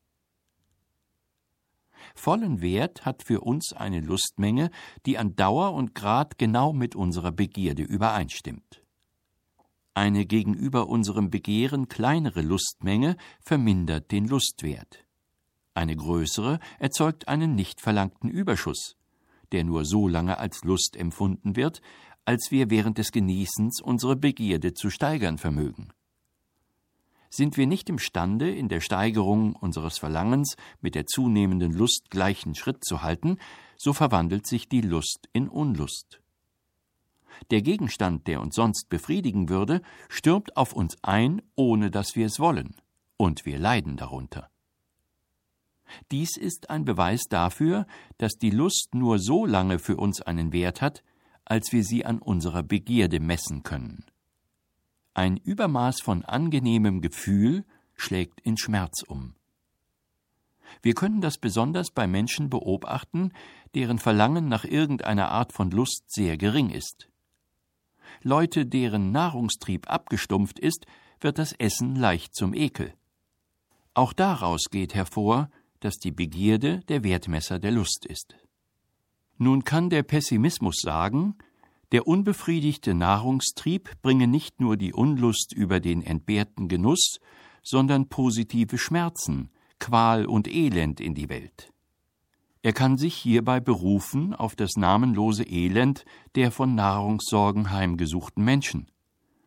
Vollen Wert hat für uns eine Lustmenge, die an Dauer und Grad genau mit unserer Begierde übereinstimmt. Eine gegenüber unserem Begehren kleinere Lustmenge vermindert den Lustwert. Eine größere erzeugt einen nicht verlangten Überschuss, der nur so lange als Lust empfunden wird, als wir während des Genießens unsere Begierde zu steigern vermögen. Sind wir nicht imstande, in der Steigerung unseres Verlangens mit der zunehmenden Lust gleichen Schritt zu halten, so verwandelt sich die Lust in Unlust. Der Gegenstand, der uns sonst befriedigen würde, stürmt auf uns ein, ohne dass wir es wollen, und wir leiden darunter. Dies ist ein Beweis dafür, dass die Lust nur so lange für uns einen Wert hat, als wir sie an unserer Begierde messen können. Ein Übermaß von angenehmem Gefühl schlägt in Schmerz um. Wir können das besonders bei Menschen beobachten, deren Verlangen nach irgendeiner Art von Lust sehr gering ist. Leute, deren Nahrungstrieb abgestumpft ist, wird das Essen leicht zum Ekel. Auch daraus geht hervor, dass die Begierde der Wertmesser der Lust ist. Nun kann der Pessimismus sagen, der unbefriedigte Nahrungstrieb bringe nicht nur die Unlust über den entbehrten Genuss, sondern positive Schmerzen, Qual und Elend in die Welt. Er kann sich hierbei berufen auf das namenlose Elend der von Nahrungssorgen heimgesuchten Menschen.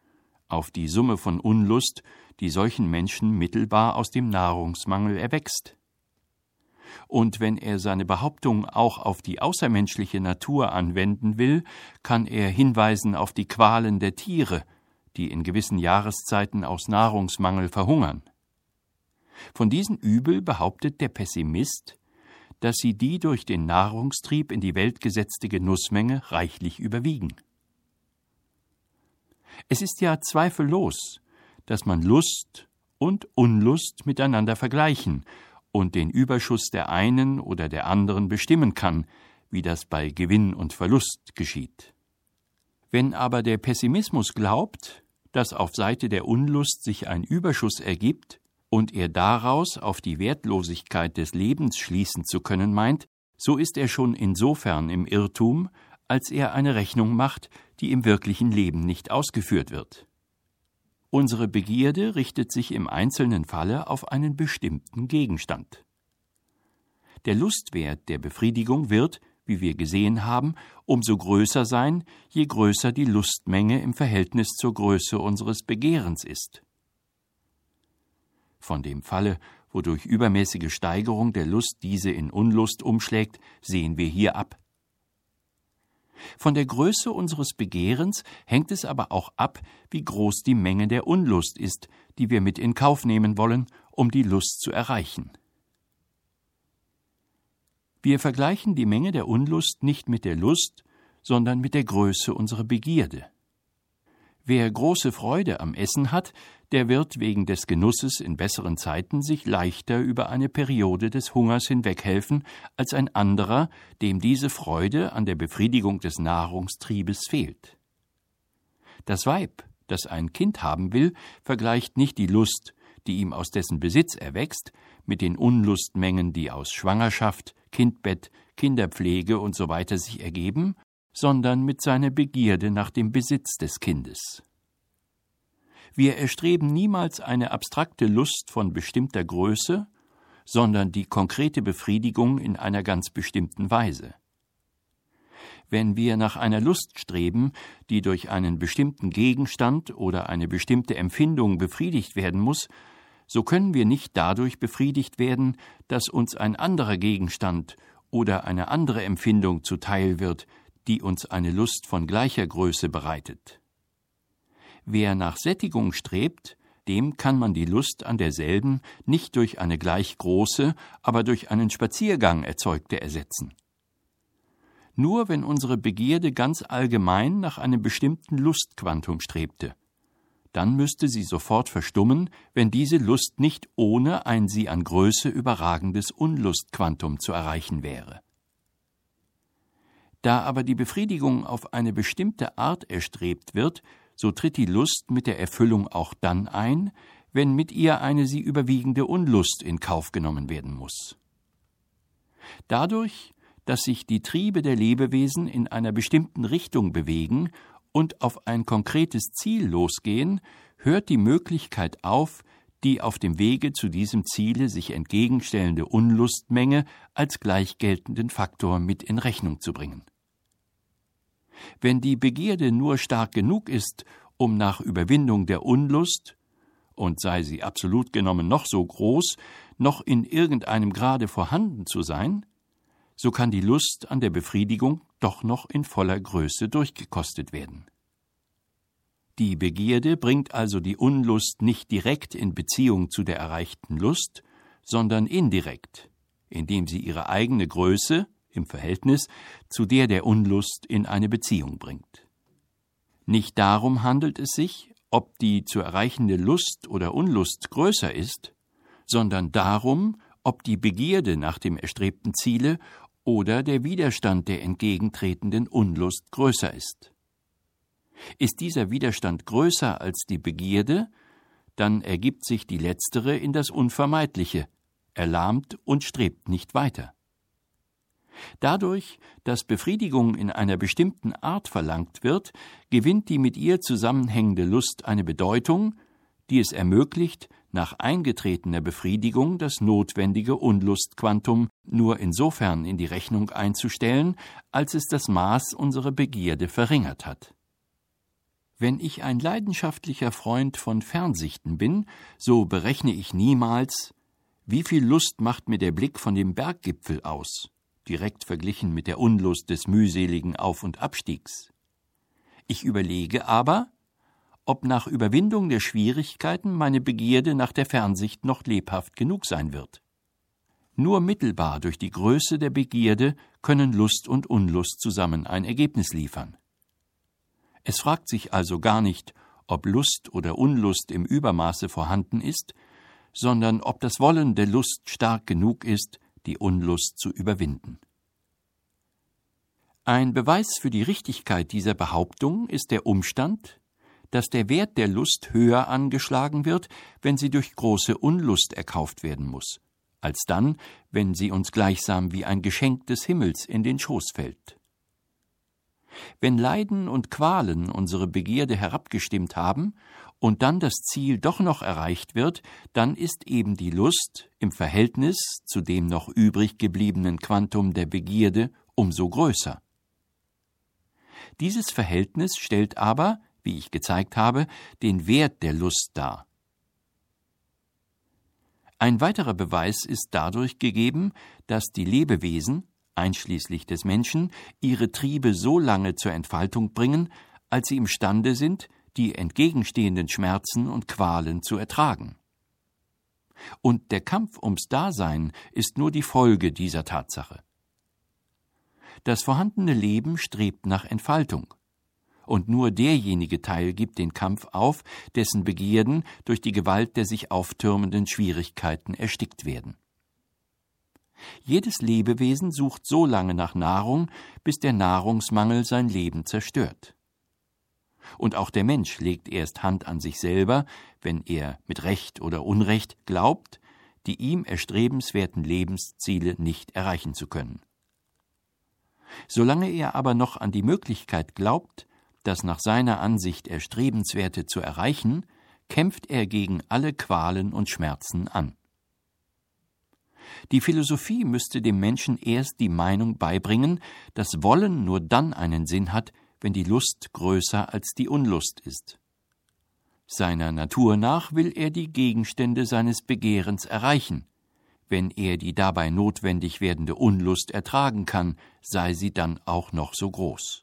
auf die Summe von Unlust, die solchen Menschen mittelbar aus dem Nahrungsmangel erwächst. Und wenn er seine Behauptung auch auf die außermenschliche Natur anwenden will, kann er hinweisen auf die Qualen der Tiere, die in gewissen Jahreszeiten aus Nahrungsmangel verhungern. Von diesen Übel behauptet der Pessimist, dass sie die durch den Nahrungstrieb in die Welt gesetzte Genussmenge reichlich überwiegen. Es ist ja zweifellos, dass man Lust und Unlust miteinander vergleichen und den Überschuss der einen oder der anderen bestimmen kann, wie das bei Gewinn und Verlust geschieht. Wenn aber der Pessimismus glaubt, dass auf Seite der Unlust sich ein Überschuss ergibt und er daraus auf die Wertlosigkeit des Lebens schließen zu können meint, so ist er schon insofern im Irrtum, als er eine Rechnung macht, die im wirklichen Leben nicht ausgeführt wird. Unsere Begierde richtet sich im einzelnen Falle auf einen bestimmten Gegenstand. Der Lustwert der Befriedigung wird, wie wir gesehen haben, umso größer sein, je größer die Lustmenge im Verhältnis zur Größe unseres Begehrens ist. Von dem Falle, wo durch übermäßige Steigerung der Lust diese in Unlust umschlägt, sehen wir hier ab. Von der Größe unseres Begehrens hängt es aber auch ab, wie groß die Menge der Unlust ist, die wir mit in Kauf nehmen wollen, um die Lust zu erreichen. Wir vergleichen die Menge der Unlust nicht mit der Lust, sondern mit der Größe unserer Begierde. Wer große Freude am Essen hat, der wird wegen des Genusses in besseren Zeiten sich leichter über eine Periode des Hungers hinweghelfen, als ein anderer, dem diese Freude an der Befriedigung des Nahrungstriebes fehlt. Das Weib, das ein Kind haben will, vergleicht nicht die Lust, die ihm aus dessen Besitz erwächst, mit den Unlustmengen, die aus Schwangerschaft, Kindbett, Kinderpflege usw. sich ergeben, sondern mit seiner Begierde nach dem Besitz des Kindes. Wir erstreben niemals eine abstrakte Lust von bestimmter Größe, sondern die konkrete Befriedigung in einer ganz bestimmten Weise. Wenn wir nach einer Lust streben, die durch einen bestimmten Gegenstand oder eine bestimmte Empfindung befriedigt werden muss, so können wir nicht dadurch befriedigt werden, dass uns ein anderer Gegenstand oder eine andere Empfindung zuteil wird, die uns eine Lust von gleicher Größe bereitet. Wer nach Sättigung strebt, dem kann man die Lust an derselben nicht durch eine gleich große, aber durch einen Spaziergang erzeugte ersetzen. Nur wenn unsere Begierde ganz allgemein nach einem bestimmten Lustquantum strebte, dann müsste sie sofort verstummen, wenn diese Lust nicht ohne ein sie an Größe überragendes Unlustquantum zu erreichen wäre. Da aber die Befriedigung auf eine bestimmte Art erstrebt wird, so tritt die Lust mit der Erfüllung auch dann ein, wenn mit ihr eine sie überwiegende Unlust in Kauf genommen werden muss. Dadurch, dass sich die Triebe der Lebewesen in einer bestimmten Richtung bewegen und auf ein konkretes Ziel losgehen, hört die Möglichkeit auf, die auf dem Wege zu diesem Ziele sich entgegenstellende Unlustmenge als gleich geltenden Faktor mit in Rechnung zu bringen. Wenn die Begierde nur stark genug ist, um nach Überwindung der Unlust, und sei sie absolut genommen noch so groß, noch in irgendeinem Grade vorhanden zu sein, so kann die Lust an der Befriedigung doch noch in voller Größe durchgekostet werden. Die Begierde bringt also die Unlust nicht direkt in Beziehung zu der erreichten Lust, sondern indirekt, indem sie ihre eigene Größe im Verhältnis zu der der Unlust in eine Beziehung bringt. Nicht darum handelt es sich, ob die zu erreichende Lust oder Unlust größer ist, sondern darum, ob die Begierde nach dem erstrebten Ziele oder der Widerstand der entgegentretenden Unlust größer ist. Ist dieser Widerstand größer als die Begierde, dann ergibt sich die letztere in das Unvermeidliche, erlahmt und strebt nicht weiter. Dadurch, dass Befriedigung in einer bestimmten Art verlangt wird, gewinnt die mit ihr zusammenhängende Lust eine Bedeutung, die es ermöglicht, nach eingetretener Befriedigung das notwendige Unlustquantum nur insofern in die Rechnung einzustellen, als es das Maß unserer Begierde verringert hat. Wenn ich ein leidenschaftlicher Freund von Fernsichten bin, so berechne ich niemals, wie viel Lust macht mir der Blick von dem Berggipfel aus, direkt verglichen mit der Unlust des mühseligen Auf- und Abstiegs. Ich überlege aber, ob nach Überwindung der Schwierigkeiten meine Begierde nach der Fernsicht noch lebhaft genug sein wird. Nur mittelbar durch die Größe der Begierde können Lust und Unlust zusammen ein Ergebnis liefern. Es fragt sich also gar nicht, ob Lust oder Unlust im Übermaße vorhanden ist, sondern ob das Wollen der Lust stark genug ist, die Unlust zu überwinden. Ein Beweis für die Richtigkeit dieser Behauptung ist der Umstand, dass der Wert der Lust höher angeschlagen wird, wenn sie durch große Unlust erkauft werden muss, als dann, wenn sie uns gleichsam wie ein Geschenk des Himmels in den Schoß fällt. Wenn Leiden und Qualen unsere Begierde herabgestimmt haben und dann das Ziel doch noch erreicht wird, dann ist eben die Lust im Verhältnis zu dem noch übrig gebliebenen Quantum der Begierde umso größer. Dieses Verhältnis stellt aber, wie ich gezeigt habe, den Wert der Lust dar. Ein weiterer Beweis ist dadurch gegeben, dass die Lebewesen, einschließlich des Menschen, ihre Triebe so lange zur Entfaltung bringen, als sie imstande sind, die entgegenstehenden Schmerzen und Qualen zu ertragen. Und der Kampf ums Dasein ist nur die Folge dieser Tatsache. Das vorhandene Leben strebt nach Entfaltung, und nur derjenige Teil gibt den Kampf auf, dessen Begierden durch die Gewalt der sich auftürmenden Schwierigkeiten erstickt werden. Jedes Lebewesen sucht so lange nach Nahrung, bis der Nahrungsmangel sein Leben zerstört. Und auch der Mensch legt erst Hand an sich selber, wenn er mit Recht oder Unrecht glaubt, die ihm erstrebenswerten Lebensziele nicht erreichen zu können. Solange er aber noch an die Möglichkeit glaubt, das nach seiner Ansicht Erstrebenswerte zu erreichen, kämpft er gegen alle Qualen und Schmerzen an. Die Philosophie müsste dem Menschen erst die Meinung beibringen, dass Wollen nur dann einen Sinn hat, wenn die Lust größer als die Unlust ist. Seiner Natur nach will er die Gegenstände seines Begehrens erreichen. Wenn er die dabei notwendig werdende Unlust ertragen kann, sei sie dann auch noch so groß.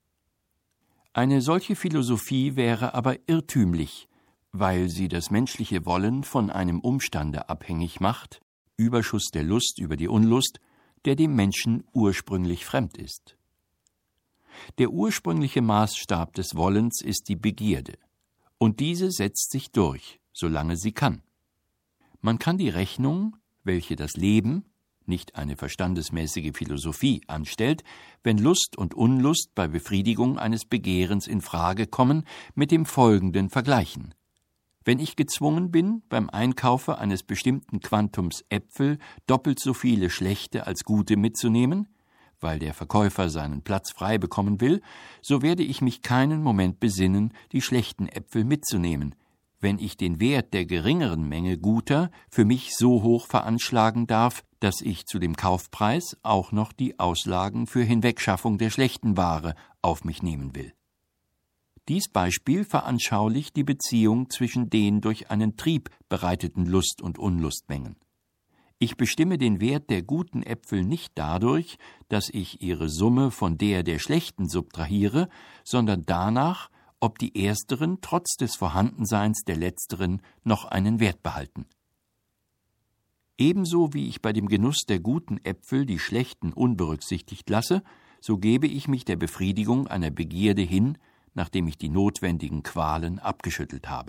Eine solche Philosophie wäre aber irrtümlich, weil sie das menschliche Wollen von einem Umstande abhängig macht, Überschuss der Lust über die Unlust, der dem Menschen ursprünglich fremd ist. Der ursprüngliche Maßstab des Wollens ist die Begierde, und diese setzt sich durch, solange sie kann. Man kann die Rechnung, welche das Leben, nicht eine verstandesmäßige Philosophie, anstellt, wenn Lust und Unlust bei Befriedigung eines Begehrens in Frage kommen, mit dem Folgenden vergleichen. Wenn ich gezwungen bin, beim Einkaufe eines bestimmten Quantums Äpfel doppelt so viele schlechte als gute mitzunehmen, weil der Verkäufer seinen Platz frei bekommen will, so werde ich mich keinen Moment besinnen, die schlechten Äpfel mitzunehmen, wenn ich den Wert der geringeren Menge guter für mich so hoch veranschlagen darf, dass ich zu dem Kaufpreis auch noch die Auslagen für Hinwegschaffung der schlechten Ware auf mich nehmen will. Dies Beispiel veranschaulicht die Beziehung zwischen den durch einen Trieb bereiteten Lust- und Unlustmengen. Ich bestimme den Wert der guten Äpfel nicht dadurch, dass ich ihre Summe von der der schlechten subtrahiere, sondern danach, ob die ersteren trotz des Vorhandenseins der letzteren noch einen Wert behalten. Ebenso wie ich bei dem Genuss der guten Äpfel die schlechten unberücksichtigt lasse, so gebe ich mich der Befriedigung einer Begierde hin, nachdem ich die notwendigen Qualen abgeschüttelt habe.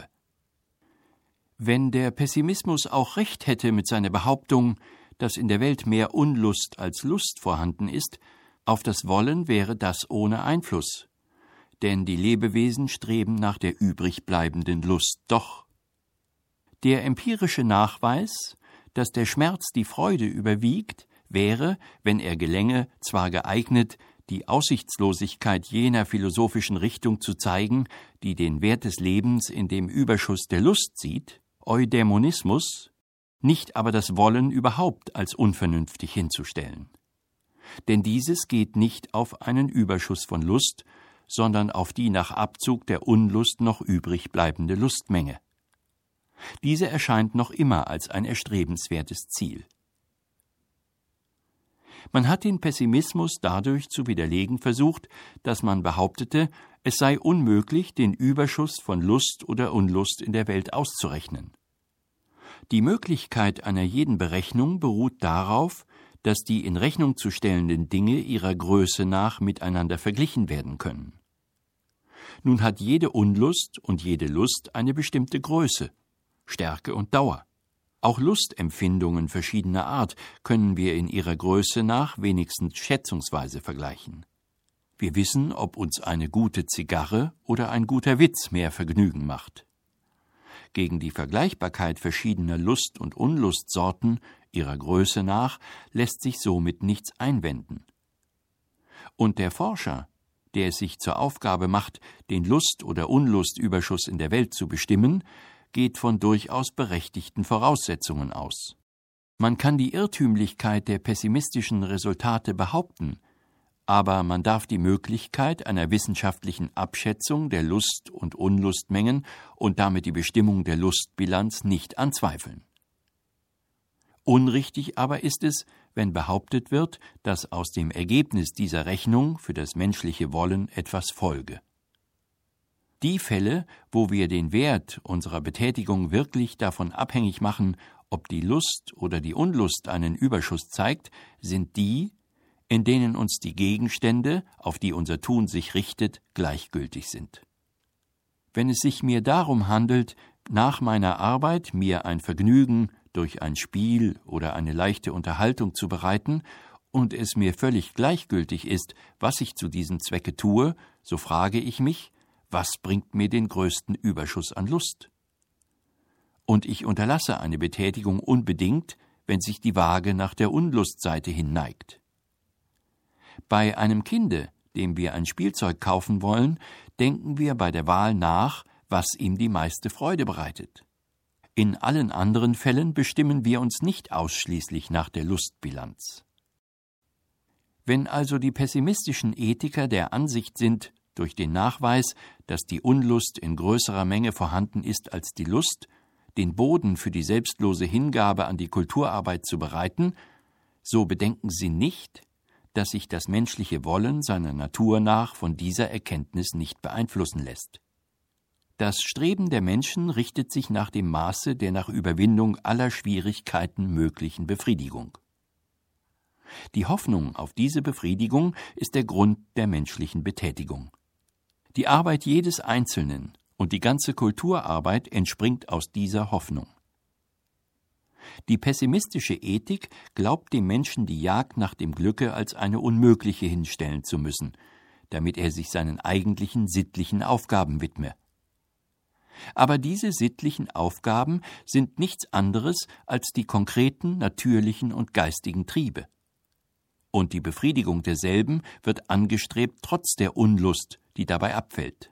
Wenn der Pessimismus auch recht hätte mit seiner Behauptung, dass in der Welt mehr Unlust als Lust vorhanden ist, auf das Wollen wäre das ohne Einfluss, denn die Lebewesen streben nach der übrig bleibenden Lust doch. Der empirische Nachweis, dass der Schmerz die Freude überwiegt, wäre, wenn er gelänge, zwar geeignet, die Aussichtslosigkeit jener philosophischen Richtung zu zeigen, die den Wert des Lebens in dem Überschuss der Lust sieht, Eudämonismus, nicht aber das Wollen überhaupt als unvernünftig hinzustellen. Denn dieses geht nicht auf einen Überschuss von Lust, sondern auf die nach Abzug der Unlust noch übrig bleibende Lustmenge. Diese erscheint noch immer als ein erstrebenswertes Ziel. Man hat den Pessimismus dadurch zu widerlegen versucht, dass man behauptete, es sei unmöglich, den Überschuss von Lust oder Unlust in der Welt auszurechnen. Die Möglichkeit einer jeden Berechnung beruht darauf, dass die in Rechnung zu stellenden Dinge ihrer Größe nach miteinander verglichen werden können. Nun hat jede Unlust und jede Lust eine bestimmte Größe, Stärke und Dauer. Auch Lustempfindungen verschiedener Art können wir in ihrer Größe nach wenigstens schätzungsweise vergleichen. Wir wissen, ob uns eine gute Zigarre oder ein guter Witz mehr Vergnügen macht. Gegen die Vergleichbarkeit verschiedener Lust- und Unlustsorten ihrer Größe nach lässt sich somit nichts einwenden. Und der Forscher, der es sich zur Aufgabe macht, den Lust- oder Unlustüberschuss in der Welt zu bestimmen, geht von durchaus berechtigten Voraussetzungen aus. Man kann die Irrtümlichkeit der pessimistischen Resultate behaupten, aber man darf die Möglichkeit einer wissenschaftlichen Abschätzung der Lust- und Unlustmengen und damit die Bestimmung der Lustbilanz nicht anzweifeln. Unrichtig aber ist es, wenn behauptet wird, dass aus dem Ergebnis dieser Rechnung für das menschliche Wollen etwas folge. Die Fälle, wo wir den Wert unserer Betätigung wirklich davon abhängig machen, ob die Lust oder die Unlust einen Überschuss zeigt, sind die, in denen uns die Gegenstände, auf die unser Tun sich richtet, gleichgültig sind. Wenn es sich mir darum handelt, nach meiner Arbeit mir ein Vergnügen durch ein Spiel oder eine leichte Unterhaltung zu bereiten und es mir völlig gleichgültig ist, was ich zu diesem Zwecke tue, so frage ich mich, was bringt mir den größten Überschuss an Lust? Und ich unterlasse eine Betätigung unbedingt, wenn sich die Waage nach der Unlustseite hin neigt. Bei einem Kinde, dem wir ein Spielzeug kaufen wollen, denken wir bei der Wahl nach, was ihm die meiste Freude bereitet. In allen anderen Fällen bestimmen wir uns nicht ausschließlich nach der Lustbilanz. Wenn also die pessimistischen Ethiker der Ansicht sind, durch den Nachweis, dass die Unlust in größerer Menge vorhanden ist als die Lust, den Boden für die selbstlose Hingabe an die Kulturarbeit zu bereiten, so bedenken sie nicht, dass sich das menschliche Wollen seiner Natur nach von dieser Erkenntnis nicht beeinflussen lässt. Das Streben der Menschen richtet sich nach dem Maße der nach Überwindung aller Schwierigkeiten möglichen Befriedigung. Die Hoffnung auf diese Befriedigung ist der Grund der menschlichen Betätigung. Die Arbeit jedes Einzelnen und die ganze Kulturarbeit entspringt aus dieser Hoffnung. Die pessimistische Ethik glaubt dem Menschen die Jagd nach dem Glücke als eine unmögliche hinstellen zu müssen, damit er sich seinen eigentlichen sittlichen Aufgaben widme. Aber diese sittlichen Aufgaben sind nichts anderes als die konkreten, natürlichen und geistigen Triebe. Und die Befriedigung derselben wird angestrebt trotz der Unlust, die dabei abfällt.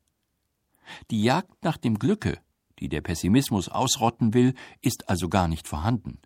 Die Jagd nach dem Glücke, die der Pessimismus ausrotten will, ist also gar nicht vorhanden.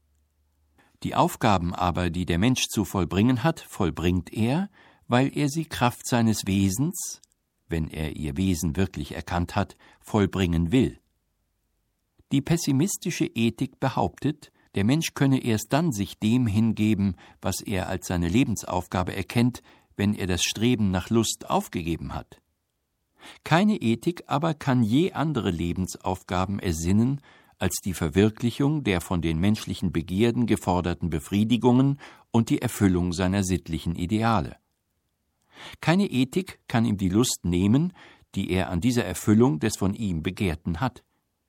Die Aufgaben aber, die der Mensch zu vollbringen hat, vollbringt er, weil er sie Kraft seines Wesens, wenn er ihr Wesen wirklich erkannt hat, vollbringen will. Die pessimistische Ethik behauptet, der Mensch könne erst dann sich dem hingeben, was er als seine Lebensaufgabe erkennt, wenn er das Streben nach Lust aufgegeben hat. Keine Ethik aber kann je andere Lebensaufgaben ersinnen, als die Verwirklichung der von den menschlichen Begierden geforderten Befriedigungen und die Erfüllung seiner sittlichen Ideale. Keine Ethik kann ihm die Lust nehmen, die er an dieser Erfüllung des von ihm Begehrten hat.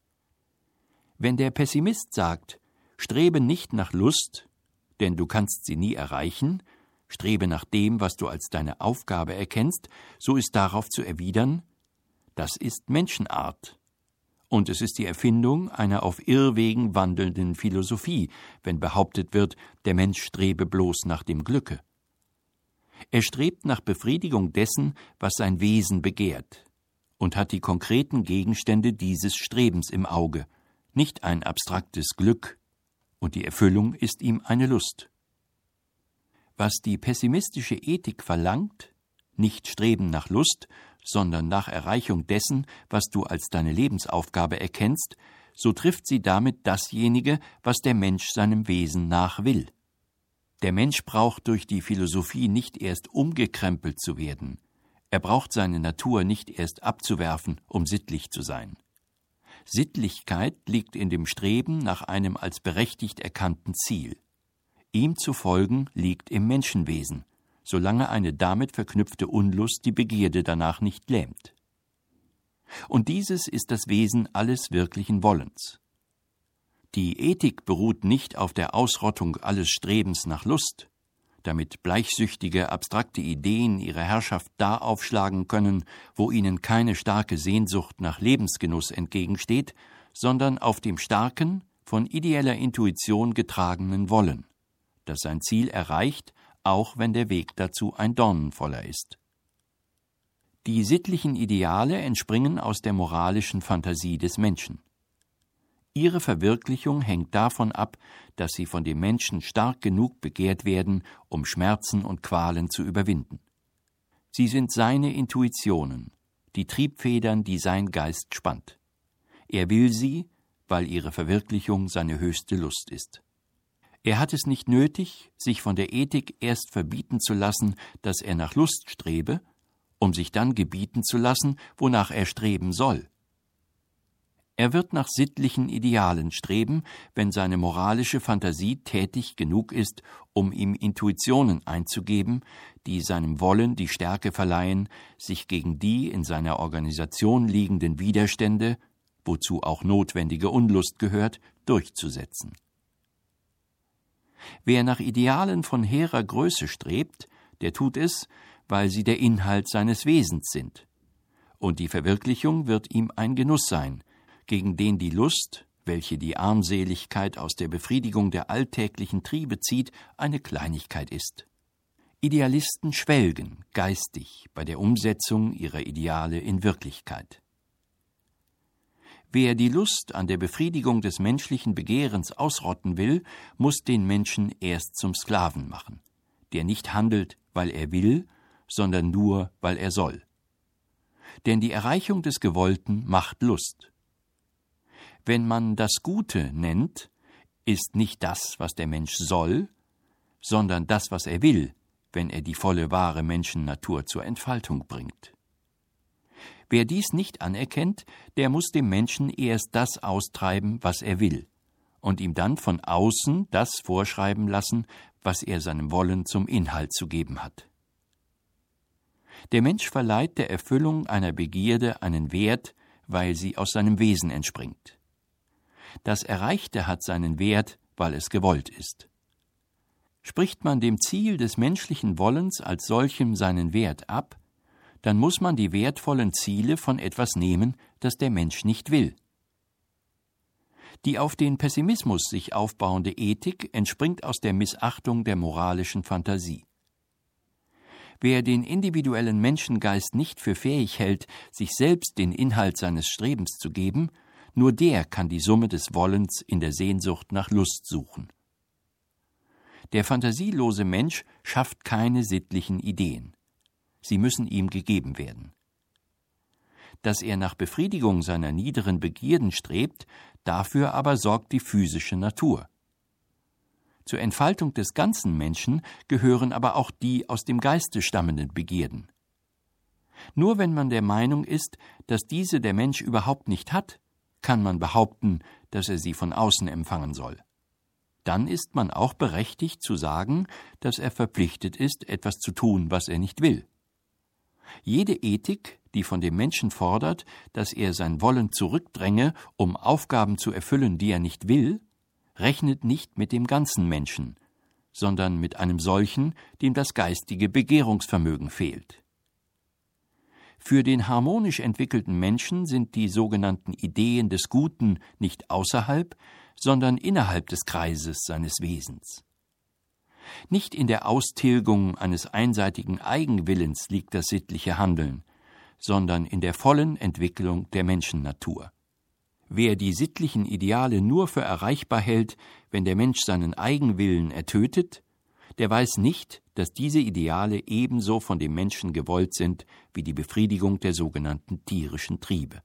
Wenn der Pessimist sagt, strebe nicht nach Lust, denn du kannst sie nie erreichen, strebe nach dem, was du als deine Aufgabe erkennst, so ist darauf zu erwidern, das ist Menschenart. Und es ist die Erfindung einer auf Irrwegen wandelnden Philosophie, wenn behauptet wird, der Mensch strebe bloß nach dem Glücke. Er strebt nach Befriedigung dessen, was sein Wesen begehrt, und hat die konkreten Gegenstände dieses Strebens im Auge, nicht ein abstraktes Glück, und die Erfüllung ist ihm eine Lust. Was die pessimistische Ethik verlangt, nicht Streben nach Lust, sondern nach Erreichung dessen, was du als deine Lebensaufgabe erkennst, so trifft sie damit dasjenige, was der Mensch seinem Wesen nach will. Der Mensch braucht durch die Philosophie nicht erst umgekrempelt zu werden. Er braucht seine Natur nicht erst abzuwerfen, um sittlich zu sein. Sittlichkeit liegt in dem Streben nach einem als berechtigt erkannten Ziel. Ihm zu folgen liegt im Menschenwesen, solange eine damit verknüpfte Unlust die Begierde danach nicht lähmt. Und dieses ist das Wesen alles wirklichen Wollens. Die Ethik beruht nicht auf der Ausrottung alles Strebens nach Lust, damit bleichsüchtige, abstrakte Ideen ihre Herrschaft da aufschlagen können, wo ihnen keine starke Sehnsucht nach Lebensgenuss entgegensteht, sondern auf dem starken, von ideeller Intuition getragenen Wollen, das sein Ziel erreicht, auch wenn der Weg dazu ein dornenvoller ist. Die sittlichen Ideale entspringen aus der moralischen Fantasie des Menschen. Ihre Verwirklichung hängt davon ab, dass sie von dem Menschen stark genug begehrt werden, um Schmerzen und Qualen zu überwinden. Sie sind seine Intuitionen, die Triebfedern, die sein Geist spannt. Er will sie, weil ihre Verwirklichung seine höchste Lust ist. Er hat es nicht nötig, sich von der Ethik erst verbieten zu lassen, dass er nach Lust strebe, um sich dann gebieten zu lassen, wonach er streben soll. Er wird nach sittlichen Idealen streben, wenn seine moralische Fantasie tätig genug ist, um ihm Intuitionen einzugeben, die seinem Wollen die Stärke verleihen, sich gegen die in seiner Organisation liegenden Widerstände, wozu auch notwendige Unlust gehört, durchzusetzen. Wer nach Idealen von hehrer Größe strebt, der tut es, weil sie der Inhalt seines Wesens sind. Und die Verwirklichung wird ihm ein Genuss sein, gegen den die Lust, welche die Armseligkeit aus der Befriedigung der alltäglichen Triebe zieht, eine Kleinigkeit ist. Idealisten schwelgen geistig bei der Umsetzung ihrer Ideale in Wirklichkeit. Wer die Lust an der Befriedigung des menschlichen Begehrens ausrotten will, muss den Menschen erst zum Sklaven machen, der nicht handelt, weil er will, sondern nur, weil er soll. Denn die Erreichung des Gewollten macht Lust. Wenn man das Gute nennt, ist nicht das, was der Mensch soll, sondern das, was er will, wenn er die volle wahre Menschennatur zur Entfaltung bringt. Wer dies nicht anerkennt, der muss dem Menschen erst das austreiben, was er will, und ihm dann von außen das vorschreiben lassen, was er seinem Wollen zum Inhalt zu geben hat. Der Mensch verleiht der Erfüllung einer Begierde einen Wert, weil sie aus seinem Wesen entspringt. Das Erreichte hat seinen Wert, weil es gewollt ist. Spricht man dem Ziel des menschlichen Wollens als solchem seinen Wert ab, dann muss man die wertvollen Ziele von etwas nehmen, das der Mensch nicht will. Die auf den Pessimismus sich aufbauende Ethik entspringt aus der Missachtung der moralischen Fantasie. Wer den individuellen Menschengeist nicht für fähig hält, sich selbst den Inhalt seines Strebens zu geben, nur der kann die Summe des Wollens in der Sehnsucht nach Lust suchen. Der fantasielose Mensch schafft keine sittlichen Ideen. Sie müssen ihm gegeben werden. Dass er nach Befriedigung seiner niederen Begierden strebt, dafür aber sorgt die physische Natur. Zur Entfaltung des ganzen Menschen gehören aber auch die aus dem Geiste stammenden Begierden. Nur wenn man der Meinung ist, dass diese der Mensch überhaupt nicht hat, kann man behaupten, dass er sie von außen empfangen soll. Dann ist man auch berechtigt zu sagen, dass er verpflichtet ist, etwas zu tun, was er nicht will. Jede Ethik, die von dem Menschen fordert, dass er sein Wollen zurückdränge, um Aufgaben zu erfüllen, die er nicht will, rechnet nicht mit dem ganzen Menschen, sondern mit einem solchen, dem das geistige Begehrungsvermögen fehlt. Für den harmonisch entwickelten Menschen sind die sogenannten Ideen des Guten nicht außerhalb, sondern innerhalb des Kreises seines Wesens. Nicht in der Austilgung eines einseitigen Eigenwillens liegt das sittliche Handeln, sondern in der vollen Entwicklung der Menschennatur. Wer die sittlichen Ideale nur für erreichbar hält, wenn der Mensch seinen Eigenwillen ertötet, der weiß nicht, dass diese Ideale ebenso von dem Menschen gewollt sind wie die Befriedigung der sogenannten tierischen Triebe.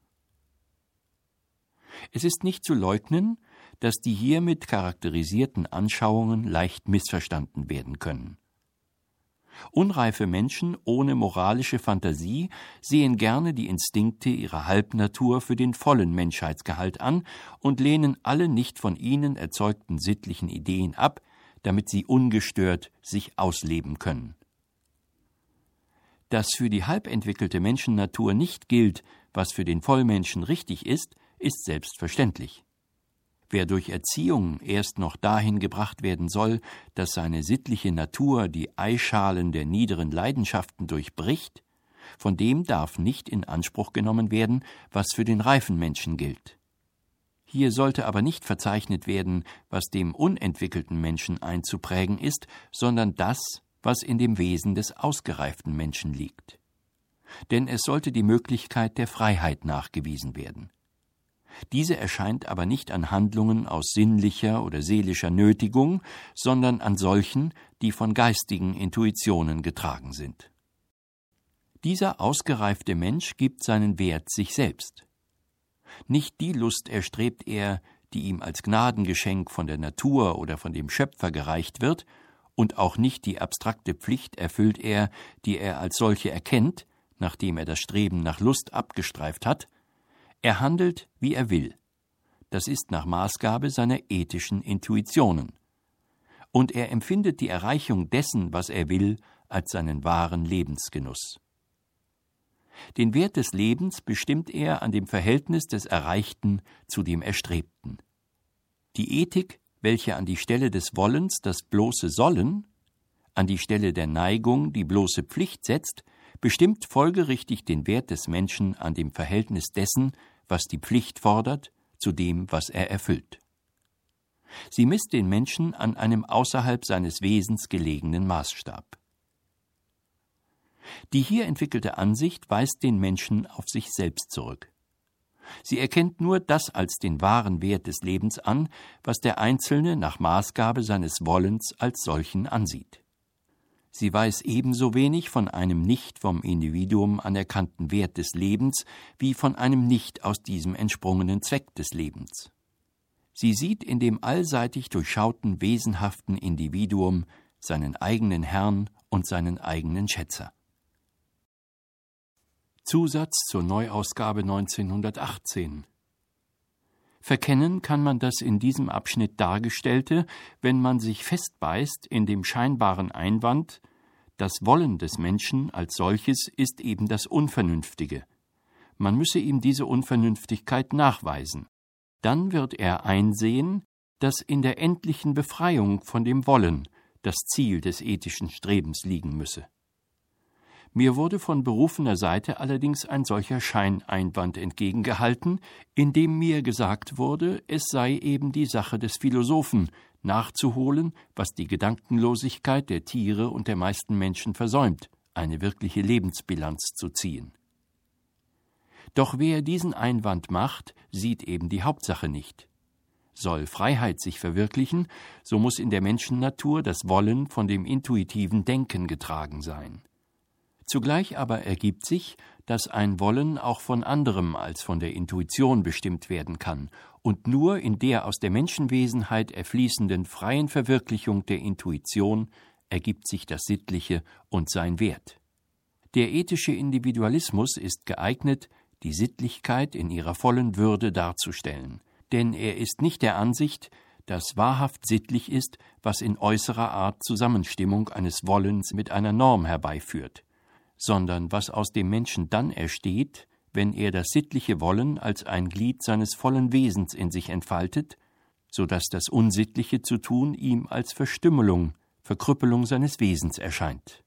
Es ist nicht zu leugnen, dass die hiermit charakterisierten Anschauungen leicht missverstanden werden können. Unreife Menschen ohne moralische Fantasie sehen gerne die Instinkte ihrer Halbnatur für den vollen Menschheitsgehalt an und lehnen alle nicht von ihnen erzeugten sittlichen Ideen ab, damit sie ungestört sich ausleben können. Dass für die halbentwickelte Menschennatur nicht gilt, was für den Vollmenschen richtig ist, ist selbstverständlich. Wer durch Erziehung erst noch dahin gebracht werden soll, dass seine sittliche Natur die Eischalen der niederen Leidenschaften durchbricht, von dem darf nicht in Anspruch genommen werden, was für den reifen Menschen gilt. Hier sollte aber nicht verzeichnet werden, was dem unentwickelten Menschen einzuprägen ist, sondern das, was in dem Wesen des ausgereiften Menschen liegt. Denn es sollte die Möglichkeit der Freiheit nachgewiesen werden. Diese erscheint aber nicht an Handlungen aus sinnlicher oder seelischer Nötigung, sondern an solchen, die von geistigen Intuitionen getragen sind. Dieser ausgereifte Mensch gibt seinen Wert sich selbst. Nicht die Lust erstrebt er, die ihm als Gnadengeschenk von der Natur oder von dem Schöpfer gereicht wird, und auch nicht die abstrakte Pflicht erfüllt er, die er als solche erkennt, nachdem er das Streben nach Lust abgestreift hat. Er handelt, wie er will. Das ist nach Maßgabe seiner ethischen Intuitionen. Und er empfindet die Erreichung dessen, was er will, als seinen wahren Lebensgenuss. Den Wert des Lebens bestimmt er an dem Verhältnis des Erreichten zu dem Erstrebten. Die Ethik, welche an die Stelle des Wollens das bloße Sollen, an die Stelle der Neigung die bloße Pflicht setzt, bestimmt folgerichtig den Wert des Menschen an dem Verhältnis dessen, was die Pflicht fordert, zu dem, was er erfüllt. Sie misst den Menschen an einem außerhalb seines Wesens gelegenen Maßstab. Die hier entwickelte Ansicht weist den Menschen auf sich selbst zurück. Sie erkennt nur das als den wahren Wert des Lebens an, was der Einzelne nach Maßgabe seines Wollens als solchen ansieht. Sie weiß ebenso wenig von einem nicht vom Individuum anerkannten Wert des Lebens wie von einem nicht aus diesem entsprungenen Zweck des Lebens. Sie sieht in dem allseitig durchschauten wesenhaften Individuum seinen eigenen Herrn und seinen eigenen Schätzer. Zusatz zur Neuausgabe neunzehnhundertachtzehn. Verkennen kann man das in diesem Abschnitt Dargestellte, wenn man sich festbeißt in dem scheinbaren Einwand, das Wollen des Menschen als solches ist eben das Unvernünftige. Man müsse ihm diese Unvernünftigkeit nachweisen. Dann wird er einsehen, dass in der endlichen Befreiung von dem Wollen das Ziel des ethischen Strebens liegen müsse. Mir wurde von berufener Seite allerdings ein solcher Scheineinwand entgegengehalten, indem mir gesagt wurde, es sei eben die Sache des Philosophen, nachzuholen, was die Gedankenlosigkeit der Tiere und der meisten Menschen versäumt, eine wirkliche Lebensbilanz zu ziehen. Doch wer diesen Einwand macht, sieht eben die Hauptsache nicht. Soll Freiheit sich verwirklichen, so muss in der Menschennatur das Wollen von dem intuitiven Denken getragen sein. Zugleich aber ergibt sich, dass ein Wollen auch von anderem als von der Intuition bestimmt werden kann und nur in der aus der Menschenwesenheit erfließenden freien Verwirklichung der Intuition ergibt sich das Sittliche und sein Wert. Der ethische Individualismus ist geeignet, die Sittlichkeit in ihrer vollen Würde darzustellen, denn er ist nicht der Ansicht, dass wahrhaft sittlich ist, was in äußerer Art Zusammenstimmung eines Wollens mit einer Norm herbeiführt, sondern was aus dem Menschen dann ersteht, wenn er das sittliche Wollen als ein Glied seines vollen Wesens in sich entfaltet, so dass das Unsittliche zu tun ihm als Verstümmelung, Verkrüppelung seines Wesens erscheint.